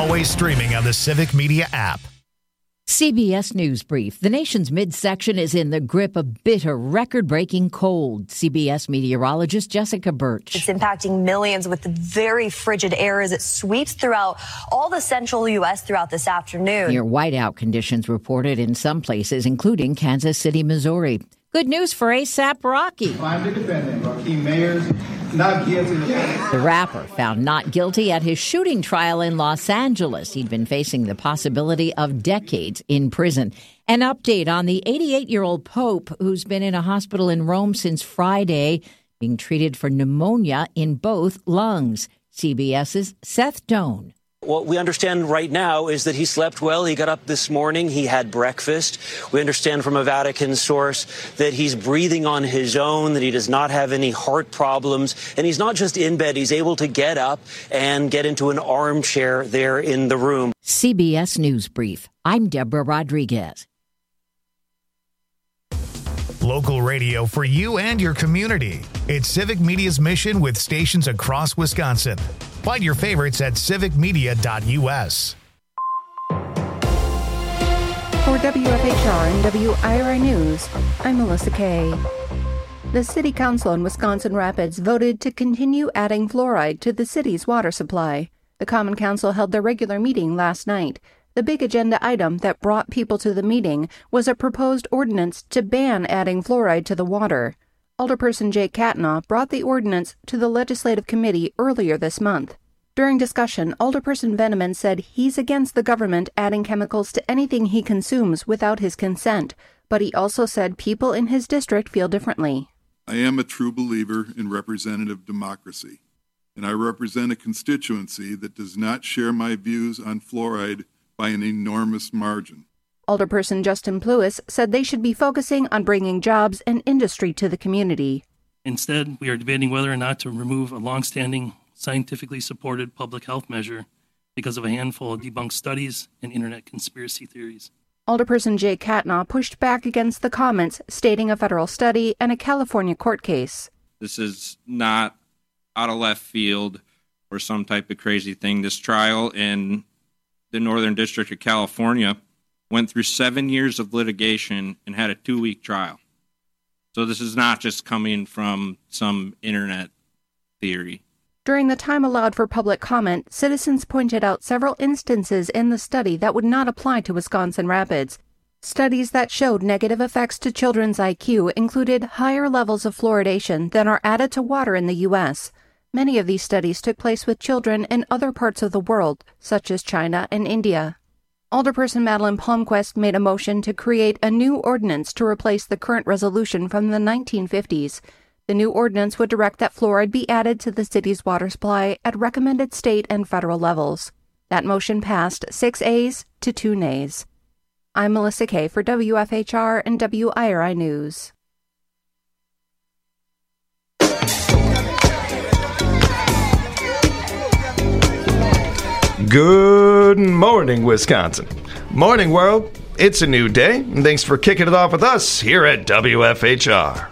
always streaming on the Civic Media app. CBS News Brief. The nation's midsection is in the grip of bitter, record-breaking cold. CBS meteorologist Jessica Birch. It's impacting millions with the very frigid air as it sweeps throughout all the central U.S. throughout this afternoon. Near whiteout conditions reported in some places, including Kansas City, Missouri. Good news for A$AP Rocky. I'm the defendant, Raheem Mayers, not guilty. The rapper found not guilty at his shooting trial in Los Angeles. He'd been facing the possibility of decades in prison. An update on the 88-year-old Pope who's been in a hospital in Rome since Friday, being treated for pneumonia in both lungs. CBS's Seth Doan. What we understand right now is that he slept well. He got up this morning. He had breakfast. We understand from a Vatican source that he's breathing on his own, that he does not have any heart problems. And he's not just in bed. He's able to get up and get into an armchair there in the room. CBS News Brief. I'm Deborah Rodriguez. Local radio for you and your community. It's Civic Media's mission with stations across Wisconsin. Find your favorites at civicmedia.us. For WFHR and WIRI News, I'm Melissa Kay. The City Council in Wisconsin Rapids voted to continue adding fluoride to the city's water supply. The Common Council held their regular meeting last night. The big agenda item that brought people to the meeting was a proposed ordinance to ban adding fluoride to the water. Alderperson Jake Katna brought the ordinance to the Legislative Committee earlier this month. During discussion, Alderperson Veneman said he's against the government adding chemicals to anything he consumes without his consent, but he also said people in his district feel differently. I am a true believer in representative democracy, and I represent a constituency that does not share my views on fluoride by an enormous margin. Alderperson Justin Plewis said they should be focusing on bringing jobs and industry to the community. Instead, we are debating whether or not to remove a longstanding, scientifically supported public health measure because of a handful of debunked studies and internet conspiracy theories. Alderperson Jake Katna pushed back against the comments, stating a federal study and a California court case. This is not out of left field or some type of crazy thing. This trial in the Northern District of California went through 7 years of litigation and had a 2-week trial. So this is not just coming from some internet theory. During the time allowed for public comment, citizens pointed out several instances in the study that would not apply to Wisconsin Rapids. Studies that showed negative effects to children's IQ included higher levels of fluoridation than are added to water in the U.S. Many of these studies took place with children in other parts of the world, such as China and India. Alderperson Madeline Palmquist made a motion to create a new ordinance to replace the current resolution from the 1950s. The new ordinance would direct that fluoride be added to the city's water supply at recommended state and federal levels. That motion passed 6 ayes to 2 nays. I'm Melissa Kay for WFHR and WIRI News. Good morning, Wisconsin. Morning, world. It's a new day, and thanks for kicking it off with us here at WFHR.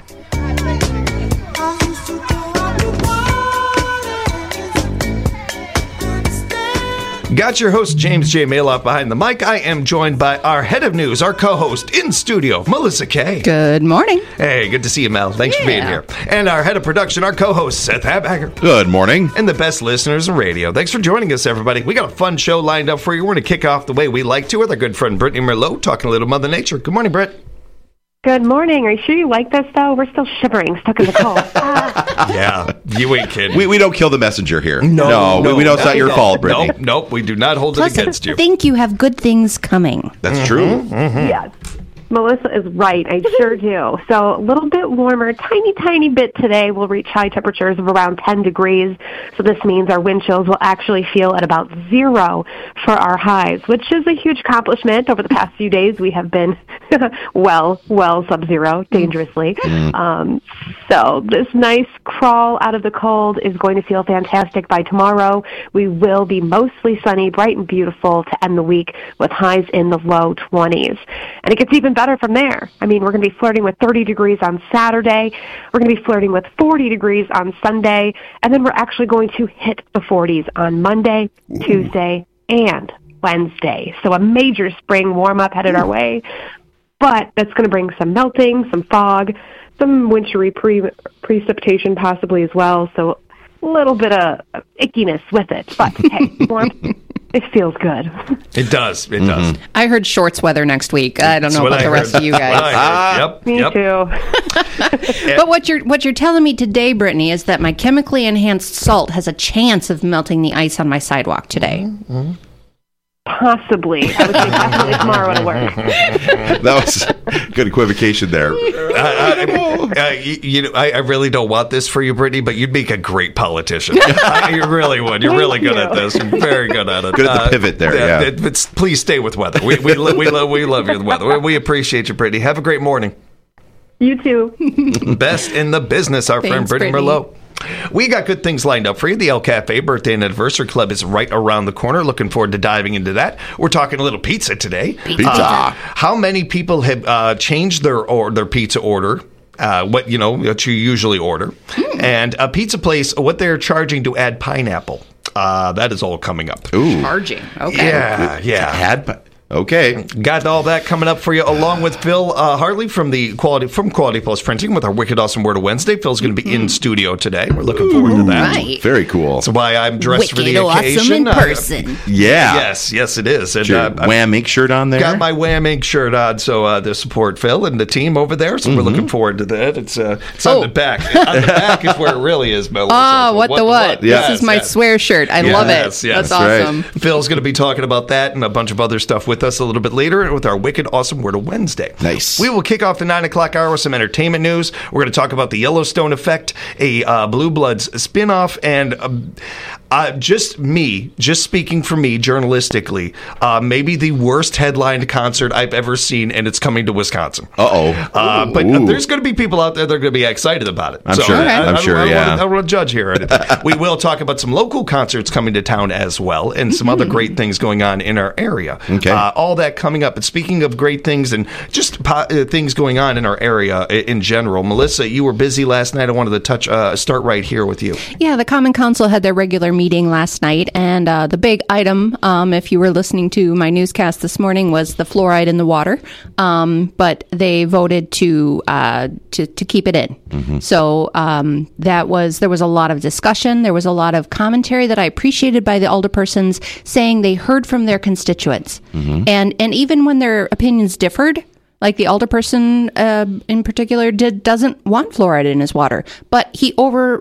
Got your host, James J. Maloff, behind the mic. I am joined by our head of news, our co-host in studio, Melissa Kay. Good morning. Hey, good to see you, Mel. Thanks for being here. And our head of production, our co-host, Seth Habacker. Good morning. And the best listeners in radio. Thanks for joining us, everybody. We got a fun show lined up for you. We're going to kick off the way we like to with our good friend Brittany Merlot, talking a little Mother Nature. Good morning, Britt. Good morning. Are you sure you like this, though? We're still shivering, stuck in the cold. Yeah, you ain't kidding. We don't kill the messenger here. No, we know it's not your fault, Brittany. Nope, we do not hold Plus, it against you. I think you have good things coming. That's true. Yes. Melissa is right. I sure do. So a little bit warmer, tiny bit today. We'll reach high temperatures of around 10 degrees. So this means our wind chills will actually feel at about 0 for our highs, which is a huge accomplishment. Over the past few days, we have been well sub-zero, dangerously. So this nice crawl out of the cold is going to feel fantastic by tomorrow. We will be mostly sunny, bright and beautiful to end the week with highs in the low 20s. And it gets even better from there. I mean, we're going to be flirting with 30 degrees on Saturday. We're going to be flirting with 40 degrees on Sunday. And then we're actually going to hit the 40s on Monday, Tuesday, and Wednesday. So a major spring warm-up headed our way. But that's going to bring some melting, some fog, some wintry precipitation possibly as well. So a little bit of ickiness with it. But hey, warmth, it feels good. It does. It does. I heard shorts weather next week. I don't know about the rest of you guys. Me too. But what you're telling me today, Brittany, is that my chemically enhanced salt has a chance of melting the ice on my sidewalk today. Possibly. I would say possibly tomorrow at work. That was good equivocation there. I really don't want this for you, Brittany, but you'd make a great politician. You really would. You're really good at this. You're very good at it. Good at the pivot there, yeah. But please stay with weather. We love your weather. We appreciate you, Brittany. Have a great morning. You too. Best in the business, our friend Brittany Merlot. We got good things lined up for you. The El Cafe Birthday and Anniversary Club is right around the corner. Looking forward to diving into that. We're talking a little pizza today. Pizza. How many people have changed their pizza order? What you usually order, and a pizza place, what they're charging to add pineapple. That is all coming up. Ooh. Charging. Okay. Yeah. Okay. Got all that coming up for you, along with Phil Hartley from Quality Plus Printing with our Wicked Awesome Word of Wednesday. Phil's going to be in studio today. We're looking forward to that. Right. Very cool. That's why I'm dressed Wicked for the occasion. Awesome in person. Yeah. Yes, it is. And Wham Ink shirt on there. Got my Wham Ink shirt on, so to support Phil and the team over there. So we're looking forward to that. It's on the back. On the back is where it really is, Melissa. Oh, what the what? Yes, this is my swear shirt. I love it. Yes, that's awesome. Right. Phil's going to be talking about that and a bunch of other stuff with us a little bit later with our Wicked Awesome Word of Wednesday. Nice. We will kick off the 9 o'clock hour with some entertainment news. We're going to talk about the Yellowstone Effect, a Blue Bloods spinoff, and just speaking for me journalistically, maybe the worst headlined concert I've ever seen, and it's coming to Wisconsin. But there's going to be people out there that are going to be excited about it. I'm sure. I don't want to judge here. We will talk about some local concerts coming to town as well, and some other great things going on in our area. Okay. All that coming up. But speaking of great things and just things going on in our area in general, Melissa, you were busy last night. I wanted to start right here with you. Yeah, the Common Council had their regular meeting last night, and the big item, if you were listening to my newscast this morning, was the fluoride in the water. But they voted to keep it in. Mm-hmm. So there was a lot of discussion. There was a lot of commentary that I appreciated by the alderpersons, saying they heard from their constituents, and even when their opinions differed, like the alderperson in particular doesn't want fluoride in his water, but he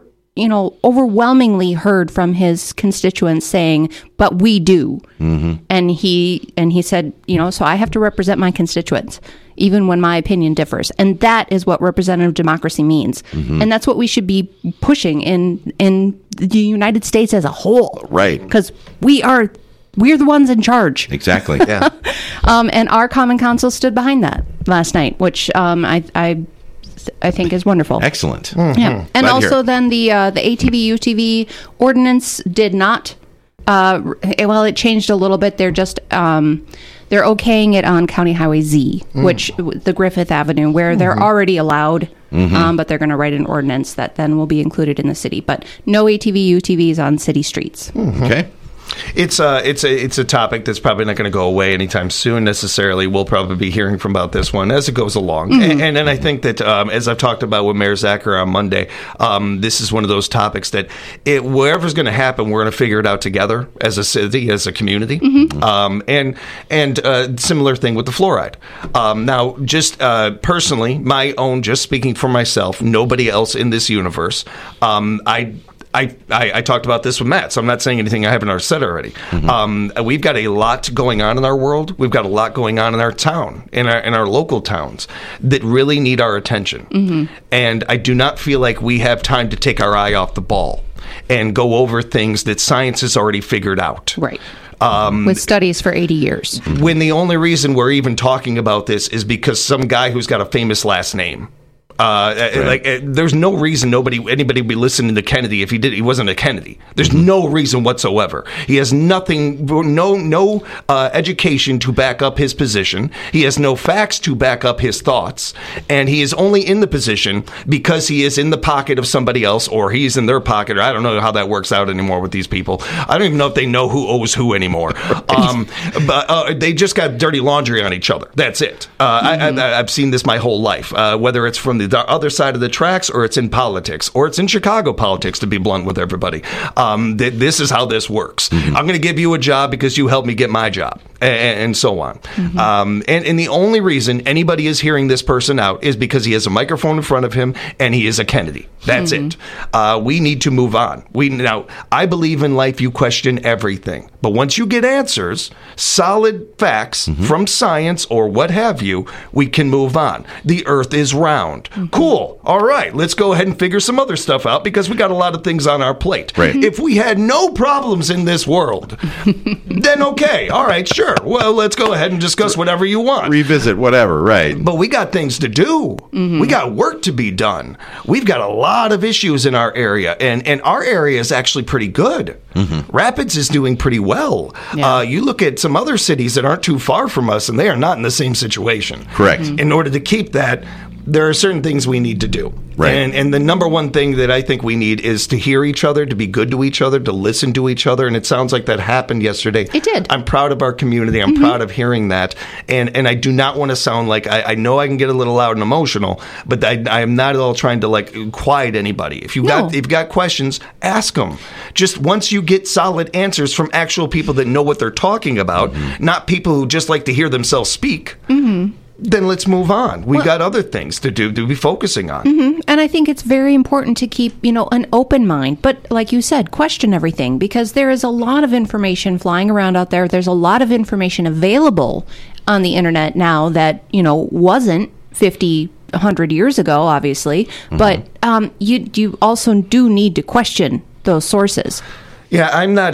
overwhelmingly heard from his constituents saying, but we do. Mm-hmm. And he said, so I have to represent my constituents, even when my opinion differs. And that is what representative democracy means. Mm-hmm. And that's what we should be pushing in the United States as a whole. Right. Because we're the ones in charge. Exactly. Yeah. And our Common Council stood behind that last night, which I think is wonderful. Excellent. Mm-hmm. Yeah. And also then the ATV UTV ordinance did not. It changed a little bit. They're just they're okaying it on County Highway Z, which the Griffith Avenue, where they're already allowed. Mm-hmm. But they're going to write an ordinance that then will be included in the city. But no ATV UTVs on city streets. Mm-hmm. Okay. It's a topic that's probably not going to go away anytime soon necessarily. We'll probably be hearing about this one as it goes along. Mm-hmm. And I think that as I've talked about with Mayor Zacher on Monday, this is one of those topics that wherever's going to happen, we're going to figure it out together as a city, as a community. Mm-hmm. And similar thing with the fluoride. Now, just personally, my own, just speaking for myself, nobody else in this universe, I talked about this with Matt, so I'm not saying anything I haven't already said already. Mm-hmm. We've got a lot going on in our world. We've got a lot going on in our town, in our local towns, that really need our attention. Mm-hmm. And I do not feel like we have time to take our eye off the ball and go over things that science has already figured out. Right. With studies for 80 years. When the only reason we're even talking about this is because some guy who's got a famous last name There's no reason anybody would be listening to Kennedy if he wasn't a Kennedy. There's no reason whatsoever. He has nothing, no education to back up his position. He has no facts to back up his thoughts, and he is only in the position because he is in the pocket of somebody else, or he's in their pocket, or I don't know how that works out anymore with these people. I don't even know if they know who owes who anymore. But they just got dirty laundry on each other. That's it. I've seen this my whole life, whether it's from the other side of the tracks, or it's in politics, or it's in Chicago politics, to be blunt with everybody. This is how this works. I'm going to give you a job because you helped me get my job, and so on. And the only reason anybody is hearing this person out is because he has a microphone in front of him and he is a Kennedy. That's it. We need to move on. Now, I believe in life you question everything. But once you get answers, solid facts from science or what have you, we can move on. The earth is round. Cool. All right. Let's go ahead and figure some other stuff out because we got a lot of things on our plate. Right. If we had no problems in this world, then okay. All right, sure. Well, let's go ahead and discuss whatever you want. Revisit whatever, right. But we got things to do. We got work to be done. We've got a lot of issues in our area, and our area is actually pretty good. Rapids is doing pretty well. Yeah. You look at some other cities that aren't too far from us, and they are not in the same situation. Correct. In order to keep that, there are certain things we need to do. Right. And the number one thing that I think we need is to hear each other, to be good to each other, to listen to each other. And it sounds like that happened yesterday. It did. I'm proud of our community. I'm proud of hearing that. And I do not want to sound like, I know I can get a little loud and emotional, but I am not at all trying to quiet anybody. If you've got questions, ask them. Just once you get solid answers from actual people that know what they're talking about, not people who just like to hear themselves speak. Then let's move on. We've got other things to do, to be focusing on. And I think it's very important to keep, an open mind. But like you said, question everything, because there is a lot of information flying around out there. There's a lot of information available on the internet now that, wasn't 50, 100 years ago, obviously. But you also do need to question those sources. Yeah, I'm not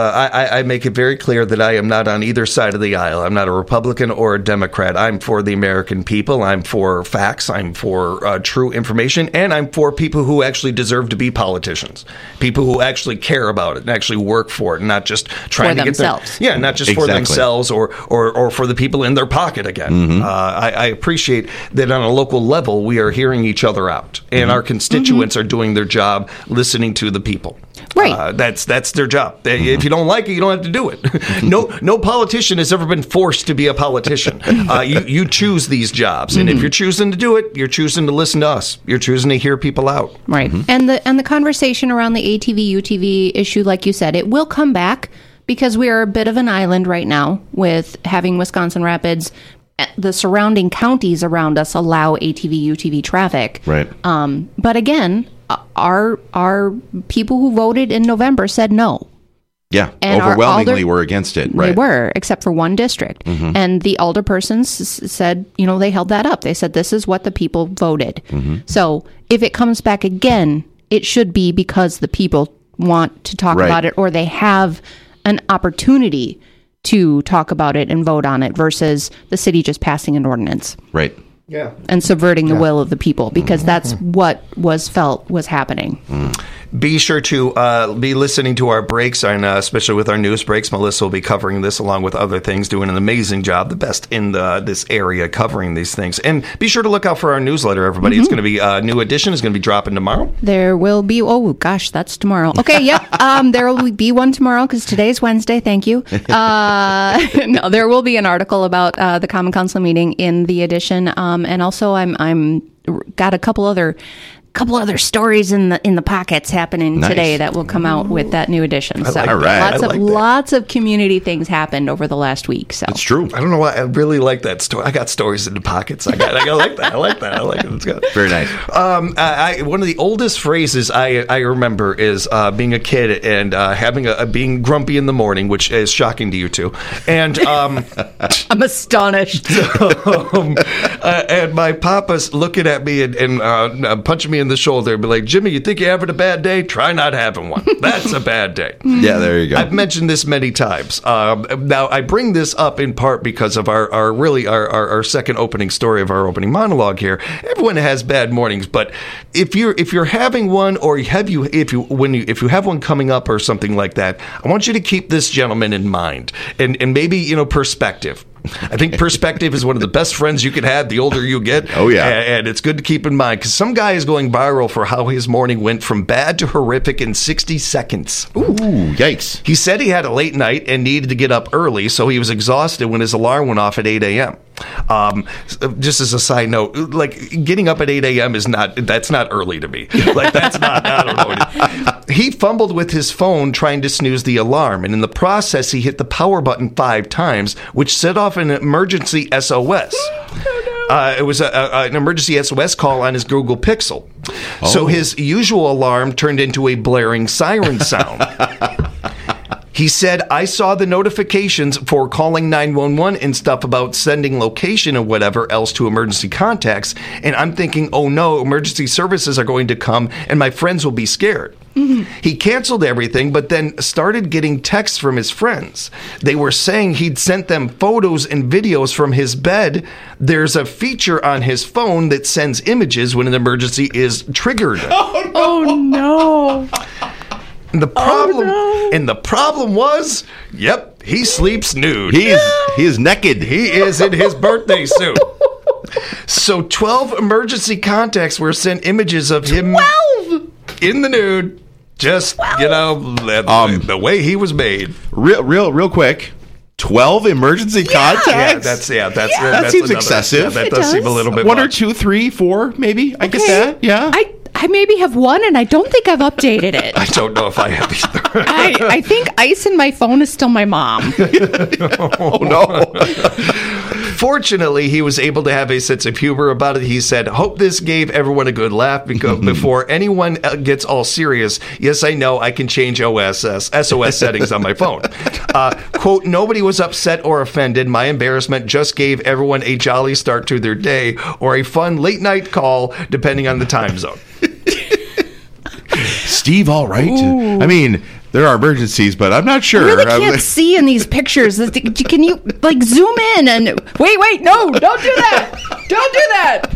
I make it very clear that I am not on either side of the aisle. I'm not a Republican or a Democrat. I'm for the American people. I'm for facts. I'm for true information. And I'm for people who actually deserve to be politicians. People who actually care about it and actually work for it, and not just trying to get themselves. Not just for themselves or for the people in their pocket again. I appreciate that on a local level we are hearing each other out. And our constituents are doing their job listening to the people. Right. That's their job. If you don't like it, you don't have to do it. No politician has ever been forced to be a politician. You choose these jobs, and if you're choosing to do it, you're choosing to listen to us. You're choosing to hear people out. Right. And the conversation around the ATV UTV issue, like you said, it will come back because we are a bit of an island right now with having Wisconsin Rapids. The surrounding counties around us allow ATV UTV traffic. Right. But again, our people who voted in November said no. Yeah, and overwhelmingly were against it. Right. They were, except for one district. And the alderpersons said, they held that up. They said, this is what the people voted. So if it comes back again, it should be because the people want to talk about it, or they have an opportunity to talk about it and vote on it, versus the city just passing an ordinance. Right. Yeah. And subverting the will of the people, because that's what was felt was happening. Be sure to be listening to our breaks, and especially with our news breaks. Melissa will be covering this along with other things, doing an amazing job, the best in this area covering these things. And be sure to look out for our newsletter, everybody. It's going to be a new edition. It's going to be dropping tomorrow. There will be, that's tomorrow. Okay, yep. There will be one tomorrow because today's Wednesday. Thank you. No, there will be an article about the Common Council meeting in the edition. And also I'm got a couple other stories in the pockets happening today that will come out with that new edition. So lots of community things happened over the last week. So it's true. I don't know why I really like that story. I got stories in the pockets. I like that. I like it. It's good. Very nice. One of the oldest phrases I remember is being a kid and being grumpy in the morning, which is shocking to you too. And I'm astonished. And my papa's looking at me and punching me in the shoulder and be like, Jimmy, you think you're having a bad day? Try not having one. That's a bad day. Yeah, there you go. I've mentioned this many times. Now, I bring this up in part because of our second opening story of our opening monologue here. Everyone has bad mornings, but if you're having one, or if you have one coming up or something like that, I want you to keep this gentleman in mind and maybe, perspective. I think perspective is one of the best friends you can have the older you get. Oh, yeah. And it's good to keep in mind because some guy is going viral for how his morning went from bad to horrific in 60 seconds. Ooh, yikes. He said he had a late night and needed to get up early, so he was exhausted when his alarm went off at 8 a.m. Just as a side note, like getting up at 8 a.m. that's not early to me. Like that's not, I don't know. He fumbled with his phone trying to snooze the alarm, and in the process, he hit the power button 5 times, which set off an emergency SOS. It was an emergency SOS call on his Google Pixel. Oh. So his usual alarm turned into a blaring siren sound. He said, I saw the notifications for calling 911 and stuff about sending location and whatever else to emergency contacts, and I'm thinking, oh no, emergency services are going to come and my friends will be scared. Mm-hmm. He canceled everything, but then started getting texts from his friends. They were saying he'd sent them photos and videos from his bed. There's a feature on his phone that sends images when an emergency is triggered. Oh no. And the problem was, yep, he sleeps nude. He is naked. He is in his birthday suit. So 12 emergency contacts were sent images of him in the nude. Just, the way he was made. Real quick. 12 emergency contacts? That seems excessive. That does seem a little bit 1 much. or 2, 3, 4, maybe. I get that. Yeah. I maybe have one, and I don't think I've updated it. I don't know if I have either. I think ice in my phone is still my mom. Oh, no. Fortunately, he was able to have a sense of humor about it. He said, hope this gave everyone a good laugh before anyone gets all serious. Yes, I know I can change SOS settings on my phone. Quote, nobody was upset or offended. My embarrassment just gave everyone a jolly start to their day or a fun late night call, depending on the time zone. Steve, all right. Ooh. I mean, there are emergencies, but I'm not sure. I really can't see in these pictures. Can you zoom in and wait? No, don't do that. Don't do that.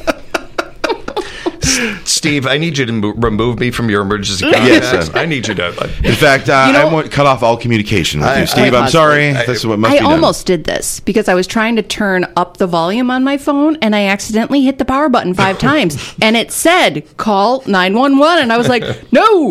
Steve, I need you to remove me from your emergency contacts. I need you to. In fact, I want to cut off all communication with you, Steve. I'm sorry. This is what must be done. I almost did this because I was trying to turn up the volume on my phone, and I accidentally hit the power button 5 times, and it said, call 911, and I was like, no.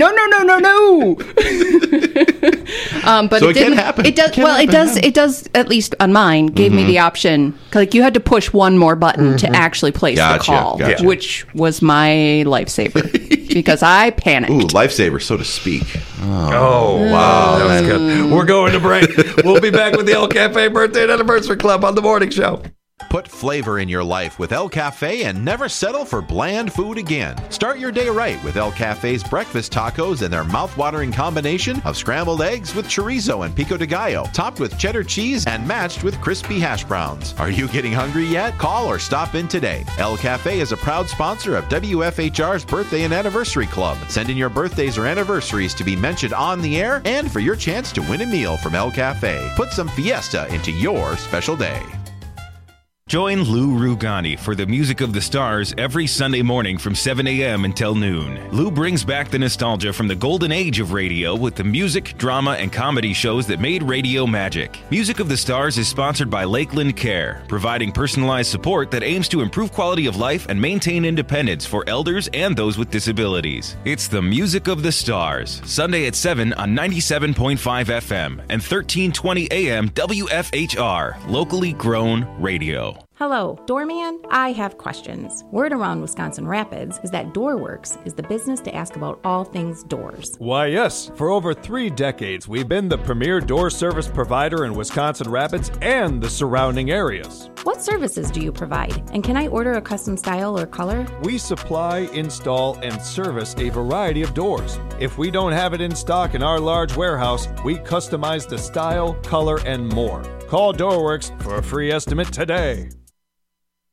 But so it can happen. It does. It does. At least on mine, gave me the option. Like you had to push one more button to actually place the call, which was my lifesaver because I panicked. Ooh, lifesaver, so to speak. Oh wow, that was good. We're going to break. We'll be back with the El Cafe Birthday and Anniversary Club on the morning show. Put flavor in your life with El Cafe and never settle for bland food again. Start your day right with El Cafe's breakfast tacos and their mouth-watering combination of scrambled eggs with chorizo and pico de gallo, topped with cheddar cheese and matched with crispy hash browns. Are you getting hungry yet? Call or stop in today. El Cafe is a proud sponsor of WFHR's Birthday and Anniversary Club. Send in your birthdays or anniversaries to be mentioned on the air and for your chance to win a meal from El Cafe. Put some fiesta into your special day. Join Lou Rugani for the Music of the Stars every Sunday morning from 7 a.m. until noon. Lou brings back the nostalgia from the golden age of radio with the music, drama, and comedy shows that made radio magic. Music of the Stars is sponsored by Lakeland Care, providing personalized support that aims to improve quality of life and maintain independence for elders and those with disabilities. It's the Music of the Stars, Sunday at 7 on 97.5 FM and 1320 AM WFHR, locally grown radio. Hello, Doorman. I have questions. Word around Wisconsin Rapids is that DoorWorks is the business to ask about all things doors. Why, yes. For over 3 decades, we've been the premier door service provider in Wisconsin Rapids and the surrounding areas. What services do you provide? And can I order a custom style or color? We supply, install, and service a variety of doors. If we don't have it in stock in our large warehouse, we customize the style, color, and more. Call DoorWorks for a free estimate today.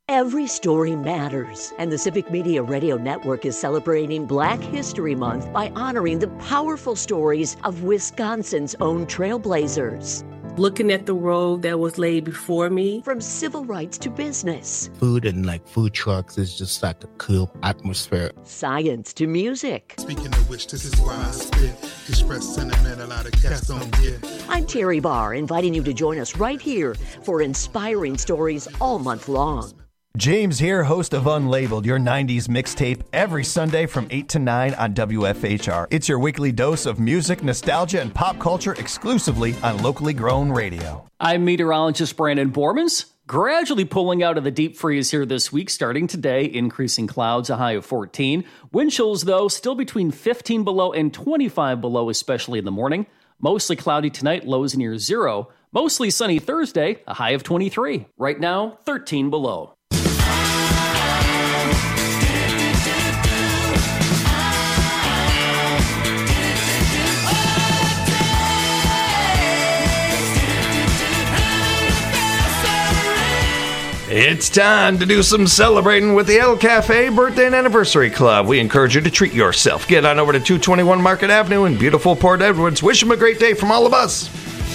Every story matters, and the Civic Media Radio Network is celebrating Black History Month by honoring the powerful stories of Wisconsin's own trailblazers. Looking at the road that was laid before me. From civil rights to business. Food and food trucks is just like a cool atmosphere. Science to music. Speaking of which, this is why I spit. Express sentiment a lot of cats don't get. I'm Terry Barr, inviting you to join us right here for inspiring stories all month long. James here, host of Unlabeled, your 90s mixtape, every Sunday from 8 to 9 on WFHR. It's your weekly dose of music, nostalgia, and pop culture exclusively on locally grown radio. I'm meteorologist Brandon Bormans. Gradually pulling out of the deep freeze here this week, starting today, increasing clouds, a high of 14. Wind chills, though, still between 15 below and 25 below, especially in the morning. Mostly cloudy tonight, lows near 0. Mostly sunny Thursday, a high of 23. Right now, 13 below. It's time to do some celebrating with the El Cafe Birthday and Anniversary Club. We encourage you to treat yourself. Get on over to 221 Market Avenue in beautiful Port Edwards. Wish them a great day from all of us.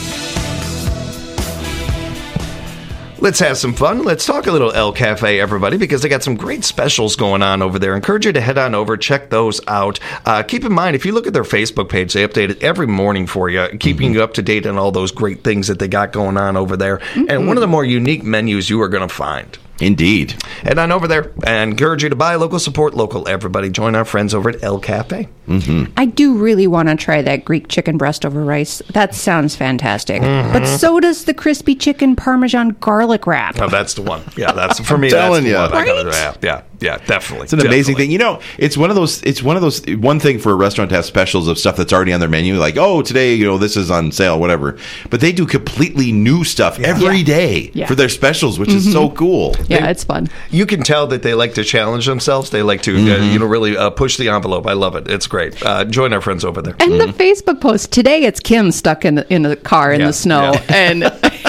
Let's have some fun. Let's talk a little El Cafe, everybody, because they got some great specials going on over there. Encourage you to head on over, check those out. Keep in mind, if you look at their Facebook page, they update it every morning for you, keeping you up to date on all those great things that they got going on over there. And one of the more unique menus you are going to find. Indeed. Head on over there and encourage you to buy local, support local. Everybody join our friends over at El Cafe. I do really want to try that Greek chicken breast over rice. That sounds fantastic. But so does the crispy chicken Parmesan garlic wrap. Oh, that's the one. Yeah, that's for me. telling that's the you. one. Right? Yeah, definitely. It's an amazing thing. You know, it's one of those, one thing for a restaurant to have specials of stuff that's already on their menu. Like, oh, today, this is on sale, whatever. But they do completely new stuff every day for their specials, which is so cool. Yeah, it's fun. You can tell that they like to challenge themselves. They like to, really push the envelope. I love it. It's great. Join our friends over there. And the Facebook post today, it's Kim stuck in the car in the snow, and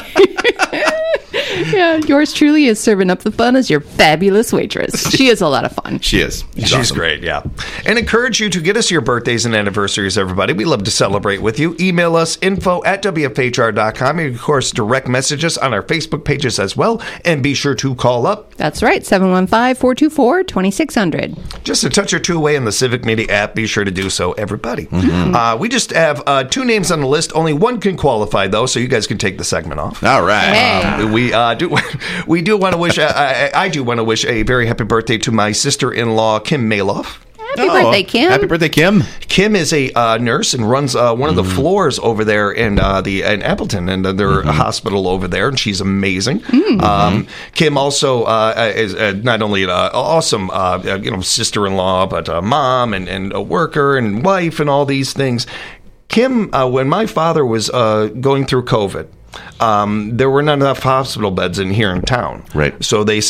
yours truly is serving up the fun as your fabulous waitress. She is a lot of fun. She is. She's awesome. Great. Yeah, and encourage you to get us your birthdays and anniversaries, everybody. We love to celebrate with you. Email us info@wfhr.com. And of course, direct message us on our Facebook pages as well, and be sure to call up. That's right, 715-424-2600. Just a touch or two away in the Civic Media app. Be sure to do so, everybody. We just have 2 names on the list. Only one can qualify, though, so you guys can take the segment off. All right. We do want to wish. I do want to wish a very happy birthday to my sister-in-law, Kim Maloff. Happy birthday, Kim. Happy birthday, Kim. Kim is a nurse and runs one of the floors over there in Appleton, and their hospital over there, and she's amazing. Kim also is not only an awesome sister-in-law, but a mom and a worker and wife and all these things. Kim, when my father was going through COVID, there were not enough hospital beds here in town. Right. So they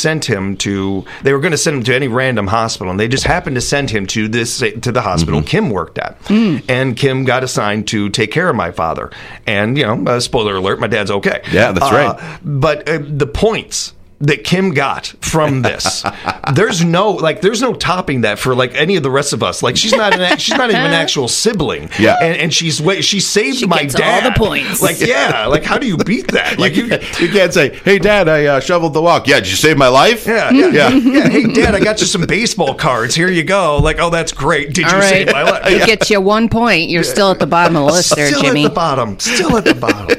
were going to send him to any random hospital, and they just happened to send him to the hospital Kim worked at. And Kim got assigned to take care of my father. And, spoiler alert, my dad's okay. Yeah, that's right. But the points that Kim got from this, there's no topping that for any of the rest of us. She's not even an actual sibling. Yeah, and she saved my dad. All the points. How do you beat that? You can't say, "Hey, Dad, I shoveled the walk." Yeah, did you save my life? Yeah. Hey, Dad, I got you some baseball cards. Here you go. Oh, that's great. Did you save my life? It gets you 1 point. You're still at the bottom of the list there, Jimmy. Still at the bottom.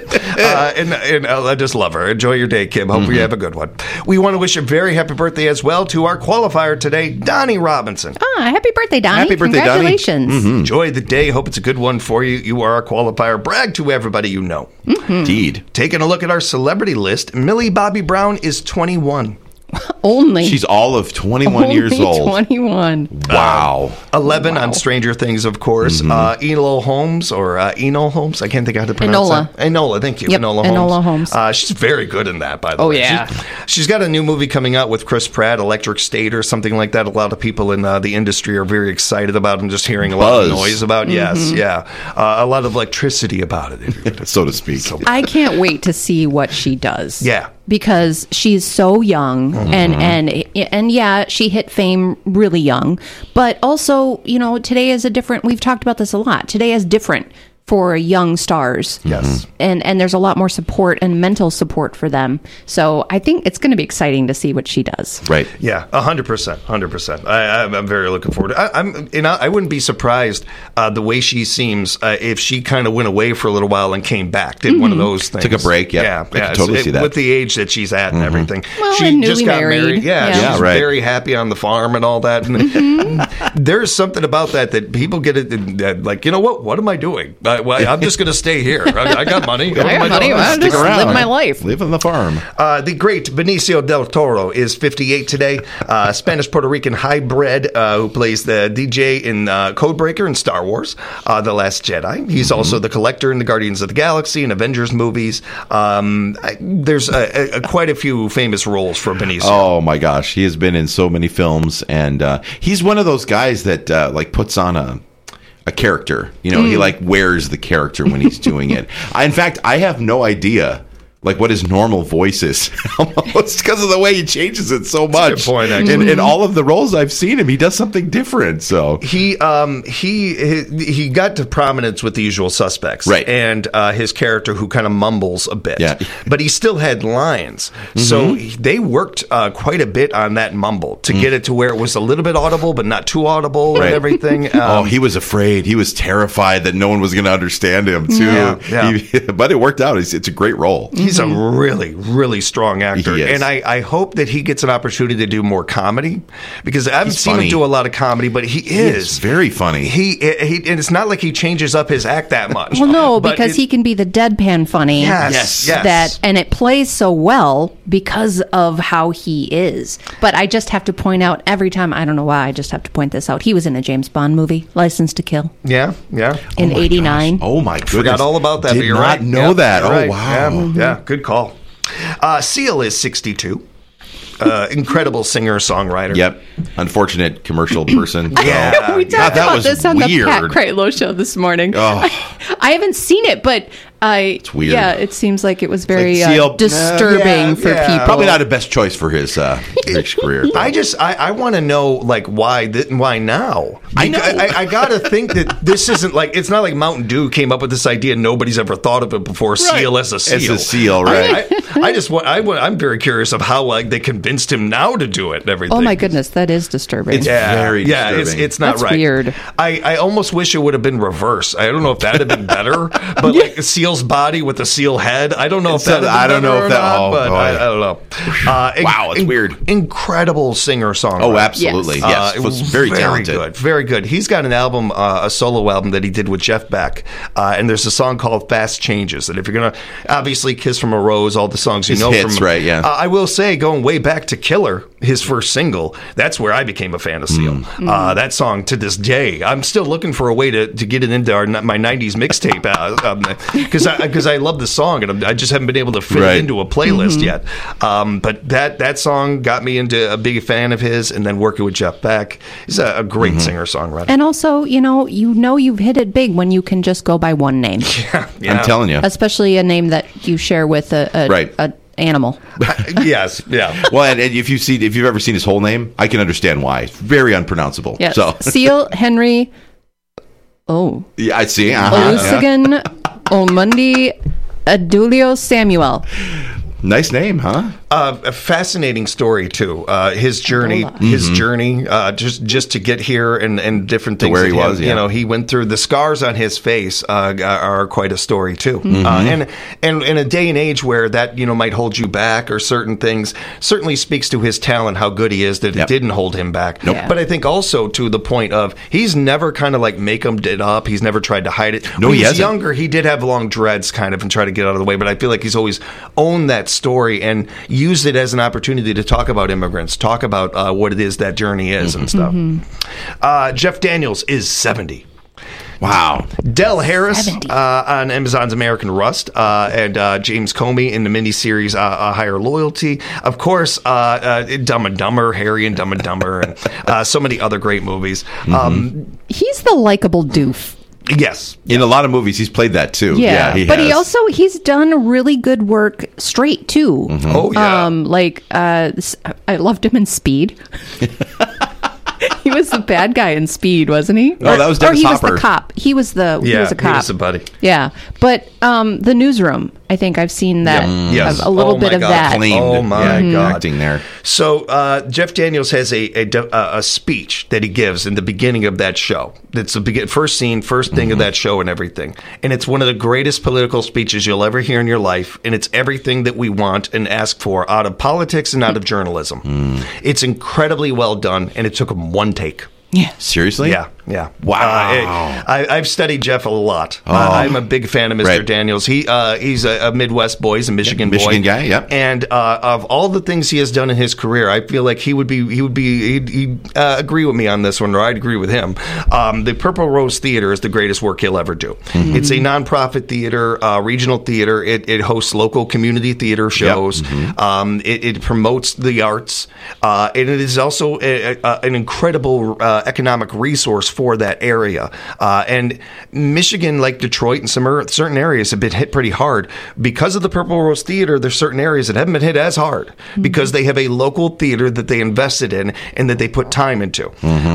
And I just love her. Enjoy your day, Kim. Hope you have a good one. We want to wish a very happy birthday as well to our qualifier today, Donnie Robinson. Happy birthday, Donnie. Happy birthday, Congratulations. Donnie. Enjoy the day. Hope it's a good one for you. You are our qualifier. Brag to everybody you know. Indeed. Taking a look at our celebrity list, Millie Bobby Brown is 21. Only. She's all of 21 years old. 21. Wow. 11 on Stranger Things, of course. Enola Holmes, or Enola Holmes. I can't think how to pronounce that. Enola, thank you. Yep, Enola Holmes. She's very good in that, by the way. Oh, yeah. She's got a new movie coming out with Chris Pratt, Electric State or something like that. A lot of people in the industry are very excited about and just hearing a lot of noise about. Yes, yeah. A lot of electricity about it. So to speak. I can't wait to see what she does. Yeah. because she's so young, and yeah, she hit fame really young. But also, today is we've talked about this a lot. Today is different for young stars. Yes. And there's a lot more support and mental support for them. So I think it's going to be exciting to see what she does. Right. Yeah, 100%. I'm very looking forward to it. I wouldn't be surprised the way she seems if she kind of went away for a little while and came back, did one of those things. Took a break, Yeah. I can totally see that. With the age that she's at and everything. Well, she and just newly got married. Yeah, she's very happy on the farm and all that. And there's something about that people get it like, you know what am I doing? I'm just going to stay here. I got money. I got money. I'll just live my life. Live on the farm. The great Benicio del Toro is 58 today. Spanish-Puerto Rican hybrid who plays the DJ in Codebreaker in Star Wars, The Last Jedi. He's also the collector in the Guardians of the Galaxy and Avengers movies. There's quite a few famous roles for Benicio. Oh, my gosh. He has been in so many films, and he's one of those guys that puts on a character. He wears the character when he's doing it. In fact, I have no idea what his normal voice is, almost because of the way he changes it so much. That's a good point, actually. In all of the roles I've seen him, he does something different. So he got to prominence with The Usual Suspects, right? And his character who kind of mumbles a bit, but he still had lines. So they worked quite a bit on that mumble to get it to where it was a little bit audible, but not too audible and everything. He was afraid. He was terrified that no one was going to understand him too. Yeah. But it worked out. It's a great role. He's a really, really strong actor. He is. And I hope that he gets an opportunity to do more comedy, because I haven't seen him do a lot of comedy, but he is very funny. He and it's not like he changes up his act that much. Well, no, because he can be the deadpan funny. Yes. And it plays so well because of how he is. But I just have to point out every time, I don't know why, I just have to point this out. He was in a James Bond movie, License to Kill. Yeah. In 89. Oh my goodness. Forgot all about that. Did but you're not right. know that. Right. Oh wow. Yeah. Good call. Seal is 62. Incredible singer-songwriter. Yep. Unfortunate commercial person. Yeah. We talked about this on weird. the Pat Kreitlow show this morning. Oh. I haven't seen it, but it's weird. Yeah, it seems like it was very Seal, disturbing for people. Probably not the best choice for his career. I want to know why now? I know. I gotta think that this isn't it's not like Mountain Dew came up with this idea and nobody's ever thought of it before. Seal as a seal. As a seal, right? I'm very curious of how they convinced him now to do it and everything. Oh my goodness, that is disturbing. It's very disturbing. It's not That's right. Weird. I almost wish it would have been reverse. I don't know if that'd have been better, but a seal's body with a seal head. I don't know if that. I don't know if that. I don't know. Wow, it's weird. Incredible singer-songwriter. Oh, absolutely. Yes, was very talented. Good, very good. He's got an album, a solo album that he did with Jeff Beck, and there's a song called "Fast Changes." And if you're gonna obviously "Kiss from a Rose," all the songs you know hits, from, right? Yeah. I will say, going way back to "Killer," his first single, that's where I became a fan of Seal. That song to this day, I'm still looking for a way to get it into my '90s mixtape because I love the song and I just haven't been able to fit it into a playlist yet. But that song got me into a big fan of his, and then working with Jeff Beck. He's a great singer-songwriter. And also, you've hit it big when you can just go by one name. Yeah. I'm telling you. Especially a name that you share with a animal. Yes, yeah. Well, and if you've ever seen his whole name, I can understand why. It's very unpronounceable. Yes. So. Seal Henry. Oh. Yeah, I see. Olusegun Olmundi Adulio Samuel. Nice name, huh? A fascinating story too. His journey, just to get here and different things. To where he was, he went through. The scars on his face are quite a story too. And in a day and age where that might hold you back, or certain things, certainly speaks to his talent, how good he is that it didn't hold him back. Nope. Yeah. But I think also to the point of he's never kind of make-umed it up. He's never tried to hide it. No, when he was hasn't. younger, he did have long dreads kind of and try to get out of the way. But I feel like he's always owned that story and used it as an opportunity to talk about immigrants, talk about what it is that journey is and stuff. Jeff Daniels is 70. Wow. Del Harris on Amazon's American Rust, and James Comey in the miniseries Higher Loyalty. Of course, Dumb and Dumber, Harry and Dumb and Dumber, and so many other great movies. He's the likable doof. Yes. In a lot of movies, he's played that too. Yeah, he but has. he's done really good work straight too. Mm-hmm. Oh, yeah. I loved him in Speed. He was the bad guy in Speed, wasn't he? Oh, that was Dennis Or he Hopper. was the cop. He was a cop. He was a buddy. Yeah, but The Newsroom, I think I've seen that. Yes. A little bit of that. Claimed, God. acting there. So Jeff Daniels has a speech that he gives in the beginning of that show. It's the first scene, first thing of that show and everything. And it's one of the greatest political speeches you'll ever hear in your life. And it's everything that we want and ask for out of politics and out of journalism. It's incredibly well done, and it took him one take. Yeah. Seriously? Yeah. Wow. I've studied Jeff a lot. I'm a big fan of Mr. Daniels. He's a Midwest boy. He's a Michigan boy. Michigan guy, yep. And of all the things he has done in his career, I feel like he'd agree with me on this one, or I'd agree with him. The Purple Rose Theater is the greatest work he'll ever do. Mm-hmm. It's a nonprofit theater, regional theater. It hosts local community theater shows. Yep. Mm-hmm. It promotes the arts. And it is also an incredible economic resource for that area. And Michigan, like Detroit and some certain areas, have been hit pretty hard. Because of the Purple Rose Theater, there's certain areas that haven't been hit as hard because they have a local theater that they invested in and that they put time into.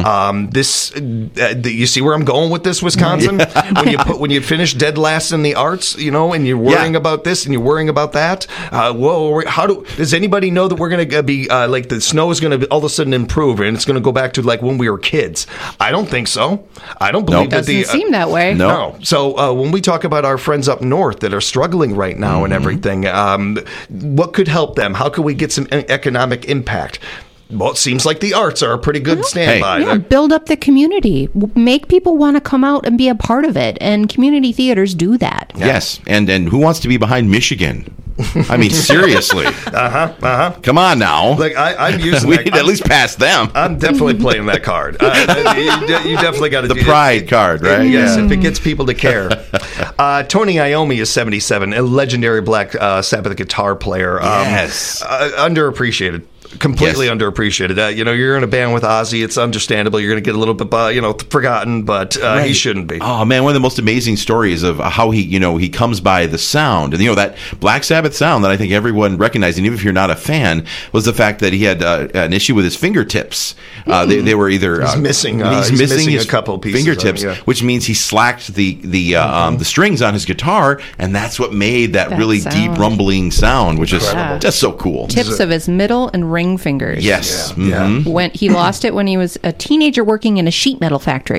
Mm-hmm. You see where I'm going with this, Wisconsin? When you finish dead last in the arts, and you're worrying about this and you're worrying about that. Does anybody know that we're going to be like the snow is going to all of a sudden improve and it's going to go back to like when we were kids? I don't think so. I don't believe that doesn't seem that way. No. So when we talk about our friends up north that are struggling right now and everything, what could help them? How can we get some economic impact? Well, it seems like the arts are a pretty good standby. Yeah, build up the community. Make people want to come out and be a part of it. And community theaters do that. Yeah. Yes. And who wants to be behind Michigan? I mean, seriously. Come on now. Like I'm using. We need at least pass them. I'm definitely playing that card. You definitely got to the pride card, right? Yes, if it gets people to care. Tony Iommi is 77, a legendary Black Sabbath guitar player. Yes, underappreciated. Completely underappreciated. You're in a band with Ozzy. It's understandable. You're going to get a little bit, forgotten, but he shouldn't be. Oh man, one of the most amazing stories of how he comes by the sound, and that Black Sabbath sound that I think everyone recognized, and even if you're not a fan, was the fact that he had an issue with his fingertips. They were either he's missing his a couple pieces fingertips, which means he slacked the strings on his guitar, and that's what made that really deep rumbling sound, which is just so cool. Tips of his middle and ring fingers. Yes. Yeah. Mm-hmm. When he lost it when he was a teenager working in a sheet metal factory.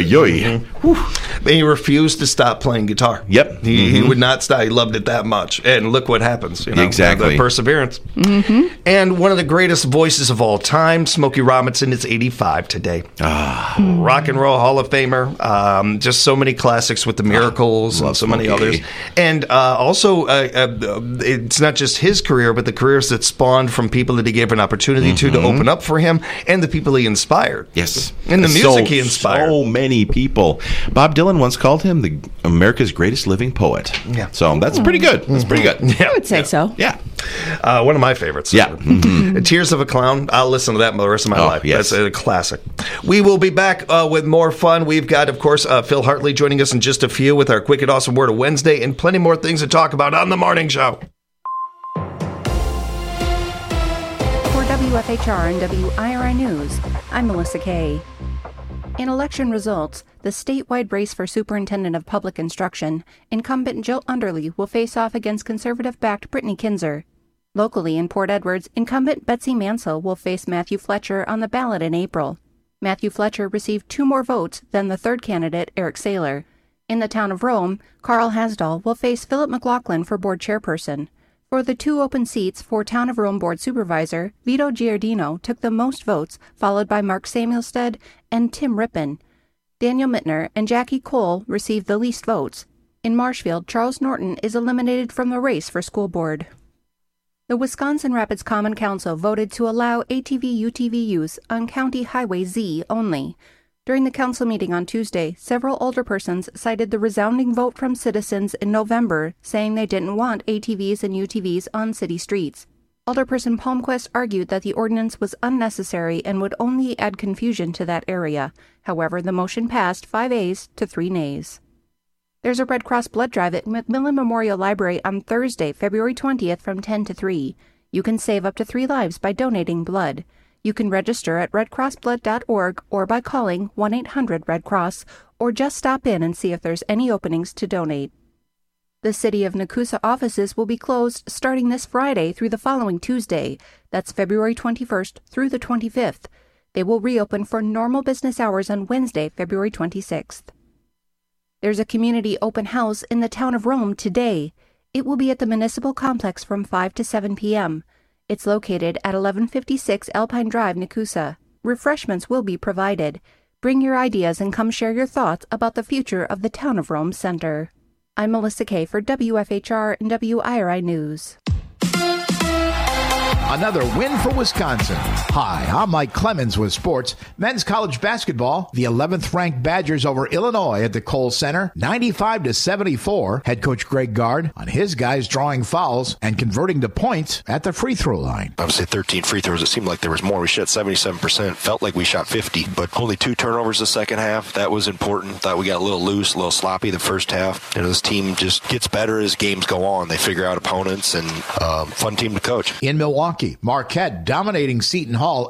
He refused to stop playing guitar. Yep. He would not stop. He loved it that much. And look what happens. Exactly. The perseverance. Mm-hmm. And one of the greatest voices of all time, Smokey Robinson, is 85 today. Rock and Roll Hall of Famer. Just so many classics with the Miracles and so many others. And also, it's not just his career, but the careers that spawned from people that he gave an opportunity to open up for him, and the people he inspired. Yes. And the music he inspired. So many people. Bob Dylan once called him America's greatest living poet. Yeah. So that's pretty good. That's pretty good. I would say so. Yeah. One of my favorites. Yeah. Tears of a Clown. I'll listen to that for the rest of my life. Yes. That's a classic. We will be back with more fun. We've got, of course, Phil Hartley joining us in just a few with our Quick and Awesome Word of Wednesday, and plenty more things to talk about on The Morning Show. WFHR and WIRI News, I'm Melissa Kay. In election results, the statewide race for Superintendent of Public Instruction, incumbent Jill Underly will face off against conservative-backed Brittany Kinzer. Locally in Port Edwards, incumbent Betsy Mansell will face Matthew Fletcher on the ballot in April. Matthew Fletcher received 2 more votes than the third candidate, Eric Saylor. In the town of Rome, Carl Hasdall will face Philip McLaughlin for board chairperson. For the 2 open seats for Town of Rome Board Supervisor, Vito Giardino took the most votes, followed by Mark Samuelstead and Tim Rippon. Daniel Mittner and Jackie Cole received the least votes. In Marshfield, Charles Norton is eliminated from the race for school board. The Wisconsin Rapids Common Council voted to allow ATV-UTV use on County Highway Z only. During the council meeting on Tuesday, several alderpersons cited the resounding vote from citizens in November, saying they didn't want ATVs and UTVs on city streets. Alderperson Palmquist argued that the ordinance was unnecessary and would only add confusion to that area. However, the motion passed 5 ayes to 3 nays. There's a Red Cross blood drive at Macmillan Memorial Library on Thursday, February 20th from 10 to 3. You can save up to 3 lives by donating blood. You can register at redcrossblood.org or by calling 1-800-RED-CROSS or just stop in and see if there's any openings to donate. The City of Nakusa offices will be closed starting this Friday through the following Tuesday. That's February 21st through the 25th. They will reopen for normal business hours on Wednesday, February 26th. There's a community open house in the town of Rome today. It will be at the Municipal Complex from 5 to 7 p.m. It's located at 1156 Alpine Drive, Nakusa. Refreshments will be provided. Bring your ideas and come share your thoughts about the future of the Town of Rome Center. I'm Melissa Kay for WFHR and WIRI News. Another win for Wisconsin. Hi, I'm Mike Clemens with sports. Men's college basketball, the 11th-ranked Badgers over Illinois at the Kohl Center, 95-74. Head coach Greg Gard on his guys drawing fouls and converting to points at the free throw line. Obviously, 13 free throws. It seemed like there was more. We shot 77%. Felt like we shot 50, but only 2 turnovers the second half. That was important. Thought we got a little loose, a little sloppy the first half. This team just gets better as games go on. They figure out opponents, and fun team to coach. In Milwaukee, Marquette dominating Seton Hall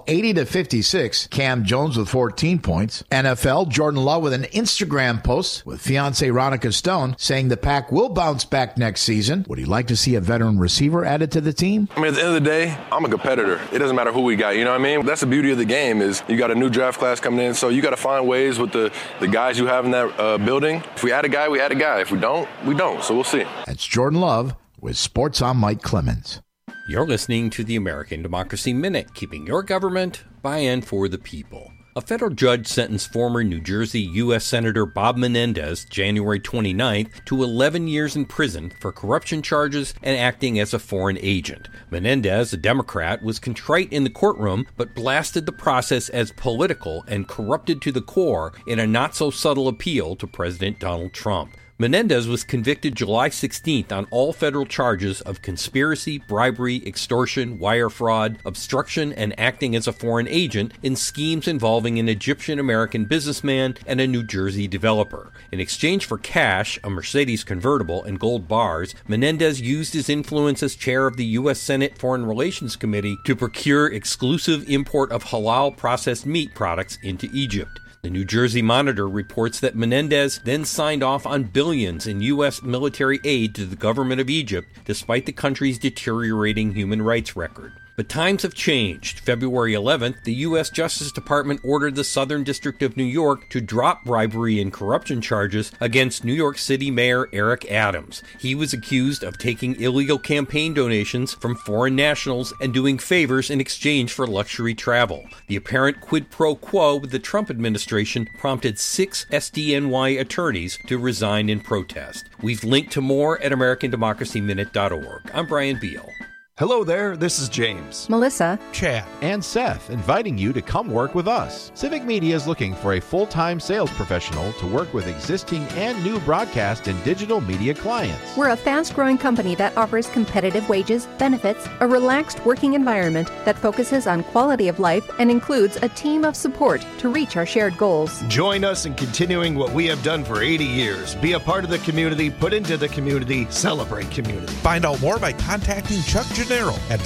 80-56. Cam Jones with 14 points. NFL, Jordan Love with an Instagram post with fiancée Ronica Stone saying the Pack will bounce back next season. Would he like to see a veteran receiver added to the team? I mean, at the end of the day, I'm a competitor. It doesn't matter who we got, you know what I mean? That's the beauty of the game is you got a new draft class coming in, so you got to find ways with the guys you have in that building. If we add a guy, we add a guy. If we don't, we don't. So we'll see. That's Jordan Love with Sports. I'm Mike Clemens. You're listening to the American Democracy Minute, keeping your government by and for the people. A federal judge sentenced former New Jersey U.S. Senator Bob Menendez January 29th to 11 years in prison for corruption charges and acting as a foreign agent. Menendez, a Democrat, was contrite in the courtroom but blasted the process as political and corrupted to the core in a not-so-subtle appeal to President Donald Trump. Menendez was convicted July 16th on all federal charges of conspiracy, bribery, extortion, wire fraud, obstruction, and acting as a foreign agent in schemes involving an Egyptian-American businessman and a New Jersey developer. In exchange for cash, a Mercedes convertible, and gold bars, Menendez used his influence as chair of the U.S. Senate Foreign Relations Committee to procure exclusive import of halal processed meat products into Egypt. The New Jersey Monitor reports that Menendez then signed off on billions in U.S. military aid to the government of Egypt, despite the country's deteriorating human rights record. But times have changed. February 11th, the U.S. Justice Department ordered the Southern District of New York to drop bribery and corruption charges against New York City Mayor Eric Adams. He was accused of taking illegal campaign donations from foreign nationals and doing favors in exchange for luxury travel. The apparent quid pro quo with the Trump administration prompted 6 SDNY attorneys to resign in protest. We've linked to more at AmericanDemocracyMinute.org. I'm Brian Beal. Hello there, this is James, Melissa, Chad, and Seth, inviting you to come work with us. Civic Media is looking for a full-time sales professional to work with existing and new broadcast and digital media clients. We're a fast-growing company that offers competitive wages, benefits, a relaxed working environment that focuses on quality of life and includes a team of support to reach our shared goals. Join us in continuing what we have done for 80 years. Be a part of the community, put into the community, celebrate community. Find out more by contacting Chuck Gennaro at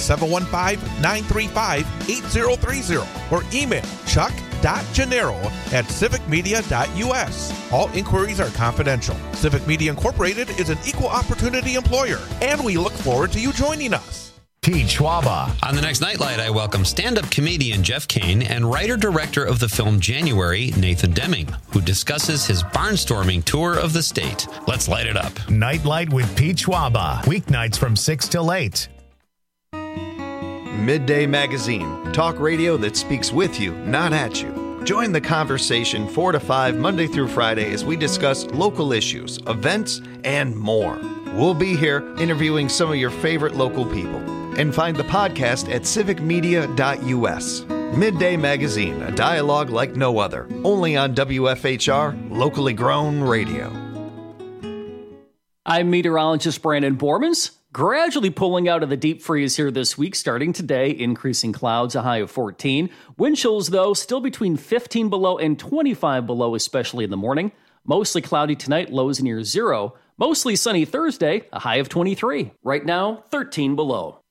715-935-8030 or email chuck.gennaro@civicmedia.us. All inquiries are confidential. Civic Media Incorporated is an equal opportunity employer, and we look forward to you joining us. Pete Schwaba. On the next Nightlight, I welcome stand-up comedian Jeff Kane and writer-director of the film January, Nathan Deming, who discusses his barnstorming tour of the state. Let's light it up. Nightlight with Pete Schwaba. Weeknights from 6 till 8. Midday Magazine. Talk radio that speaks with you, not at you. Join the conversation 4 to 5 Monday through Friday as we discuss local issues, events, and more. We'll be here interviewing some of your favorite local people. And find the podcast at civicmedia.us. Midday Magazine, a dialogue like no other. Only on WFHR, locally grown radio. I'm meteorologist Brandon Bormans. Gradually pulling out of the deep freeze here this week, starting today, increasing clouds, a high of 14. Wind chills, though, still between 15 below and 25 below, especially in the morning. Mostly cloudy tonight, lows near 0. Mostly sunny Thursday, a high of 23. Right now, 13 below.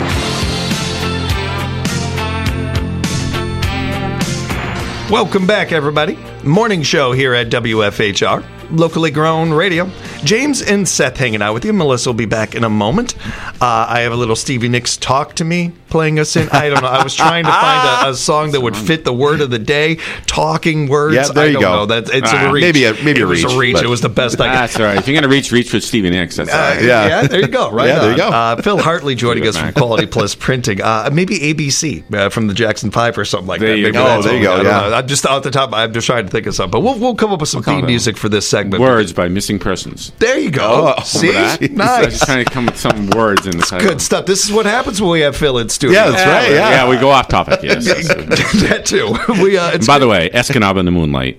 Welcome back, everybody. Morning show here at WFHR, locally grown radio. James and Seth hanging out with you. Melissa will be back in a moment. I have a little Stevie Nicks Talk to Me playing us in. I don't know. I was trying to find a song that would fit the word of the day. Talking words. Yeah, there you go. It's a reach. Maybe a reach. Was a reach. It was the best I could. That's all right. If you're going to reach for Stevie Nicks. That's all right. Yeah, there you go. Right yeah, on. there you go. Phil Hartley joining us from Quality Plus Printing. Maybe ABC from the Jackson 5 or something like that. Maybe there you go. Yeah. I'm just off the top. I'm just trying to think of something. But we'll come up with some theme music for this segment. Words by Missing Persons. There you go. See? Nice. I was trying to come with some words in the title. Good stuff. This is what happens when we have Phil in studio. Yeah, that's right. Yeah, we go off topic. Yes. That too. By the way, Escanaba in the Moonlight.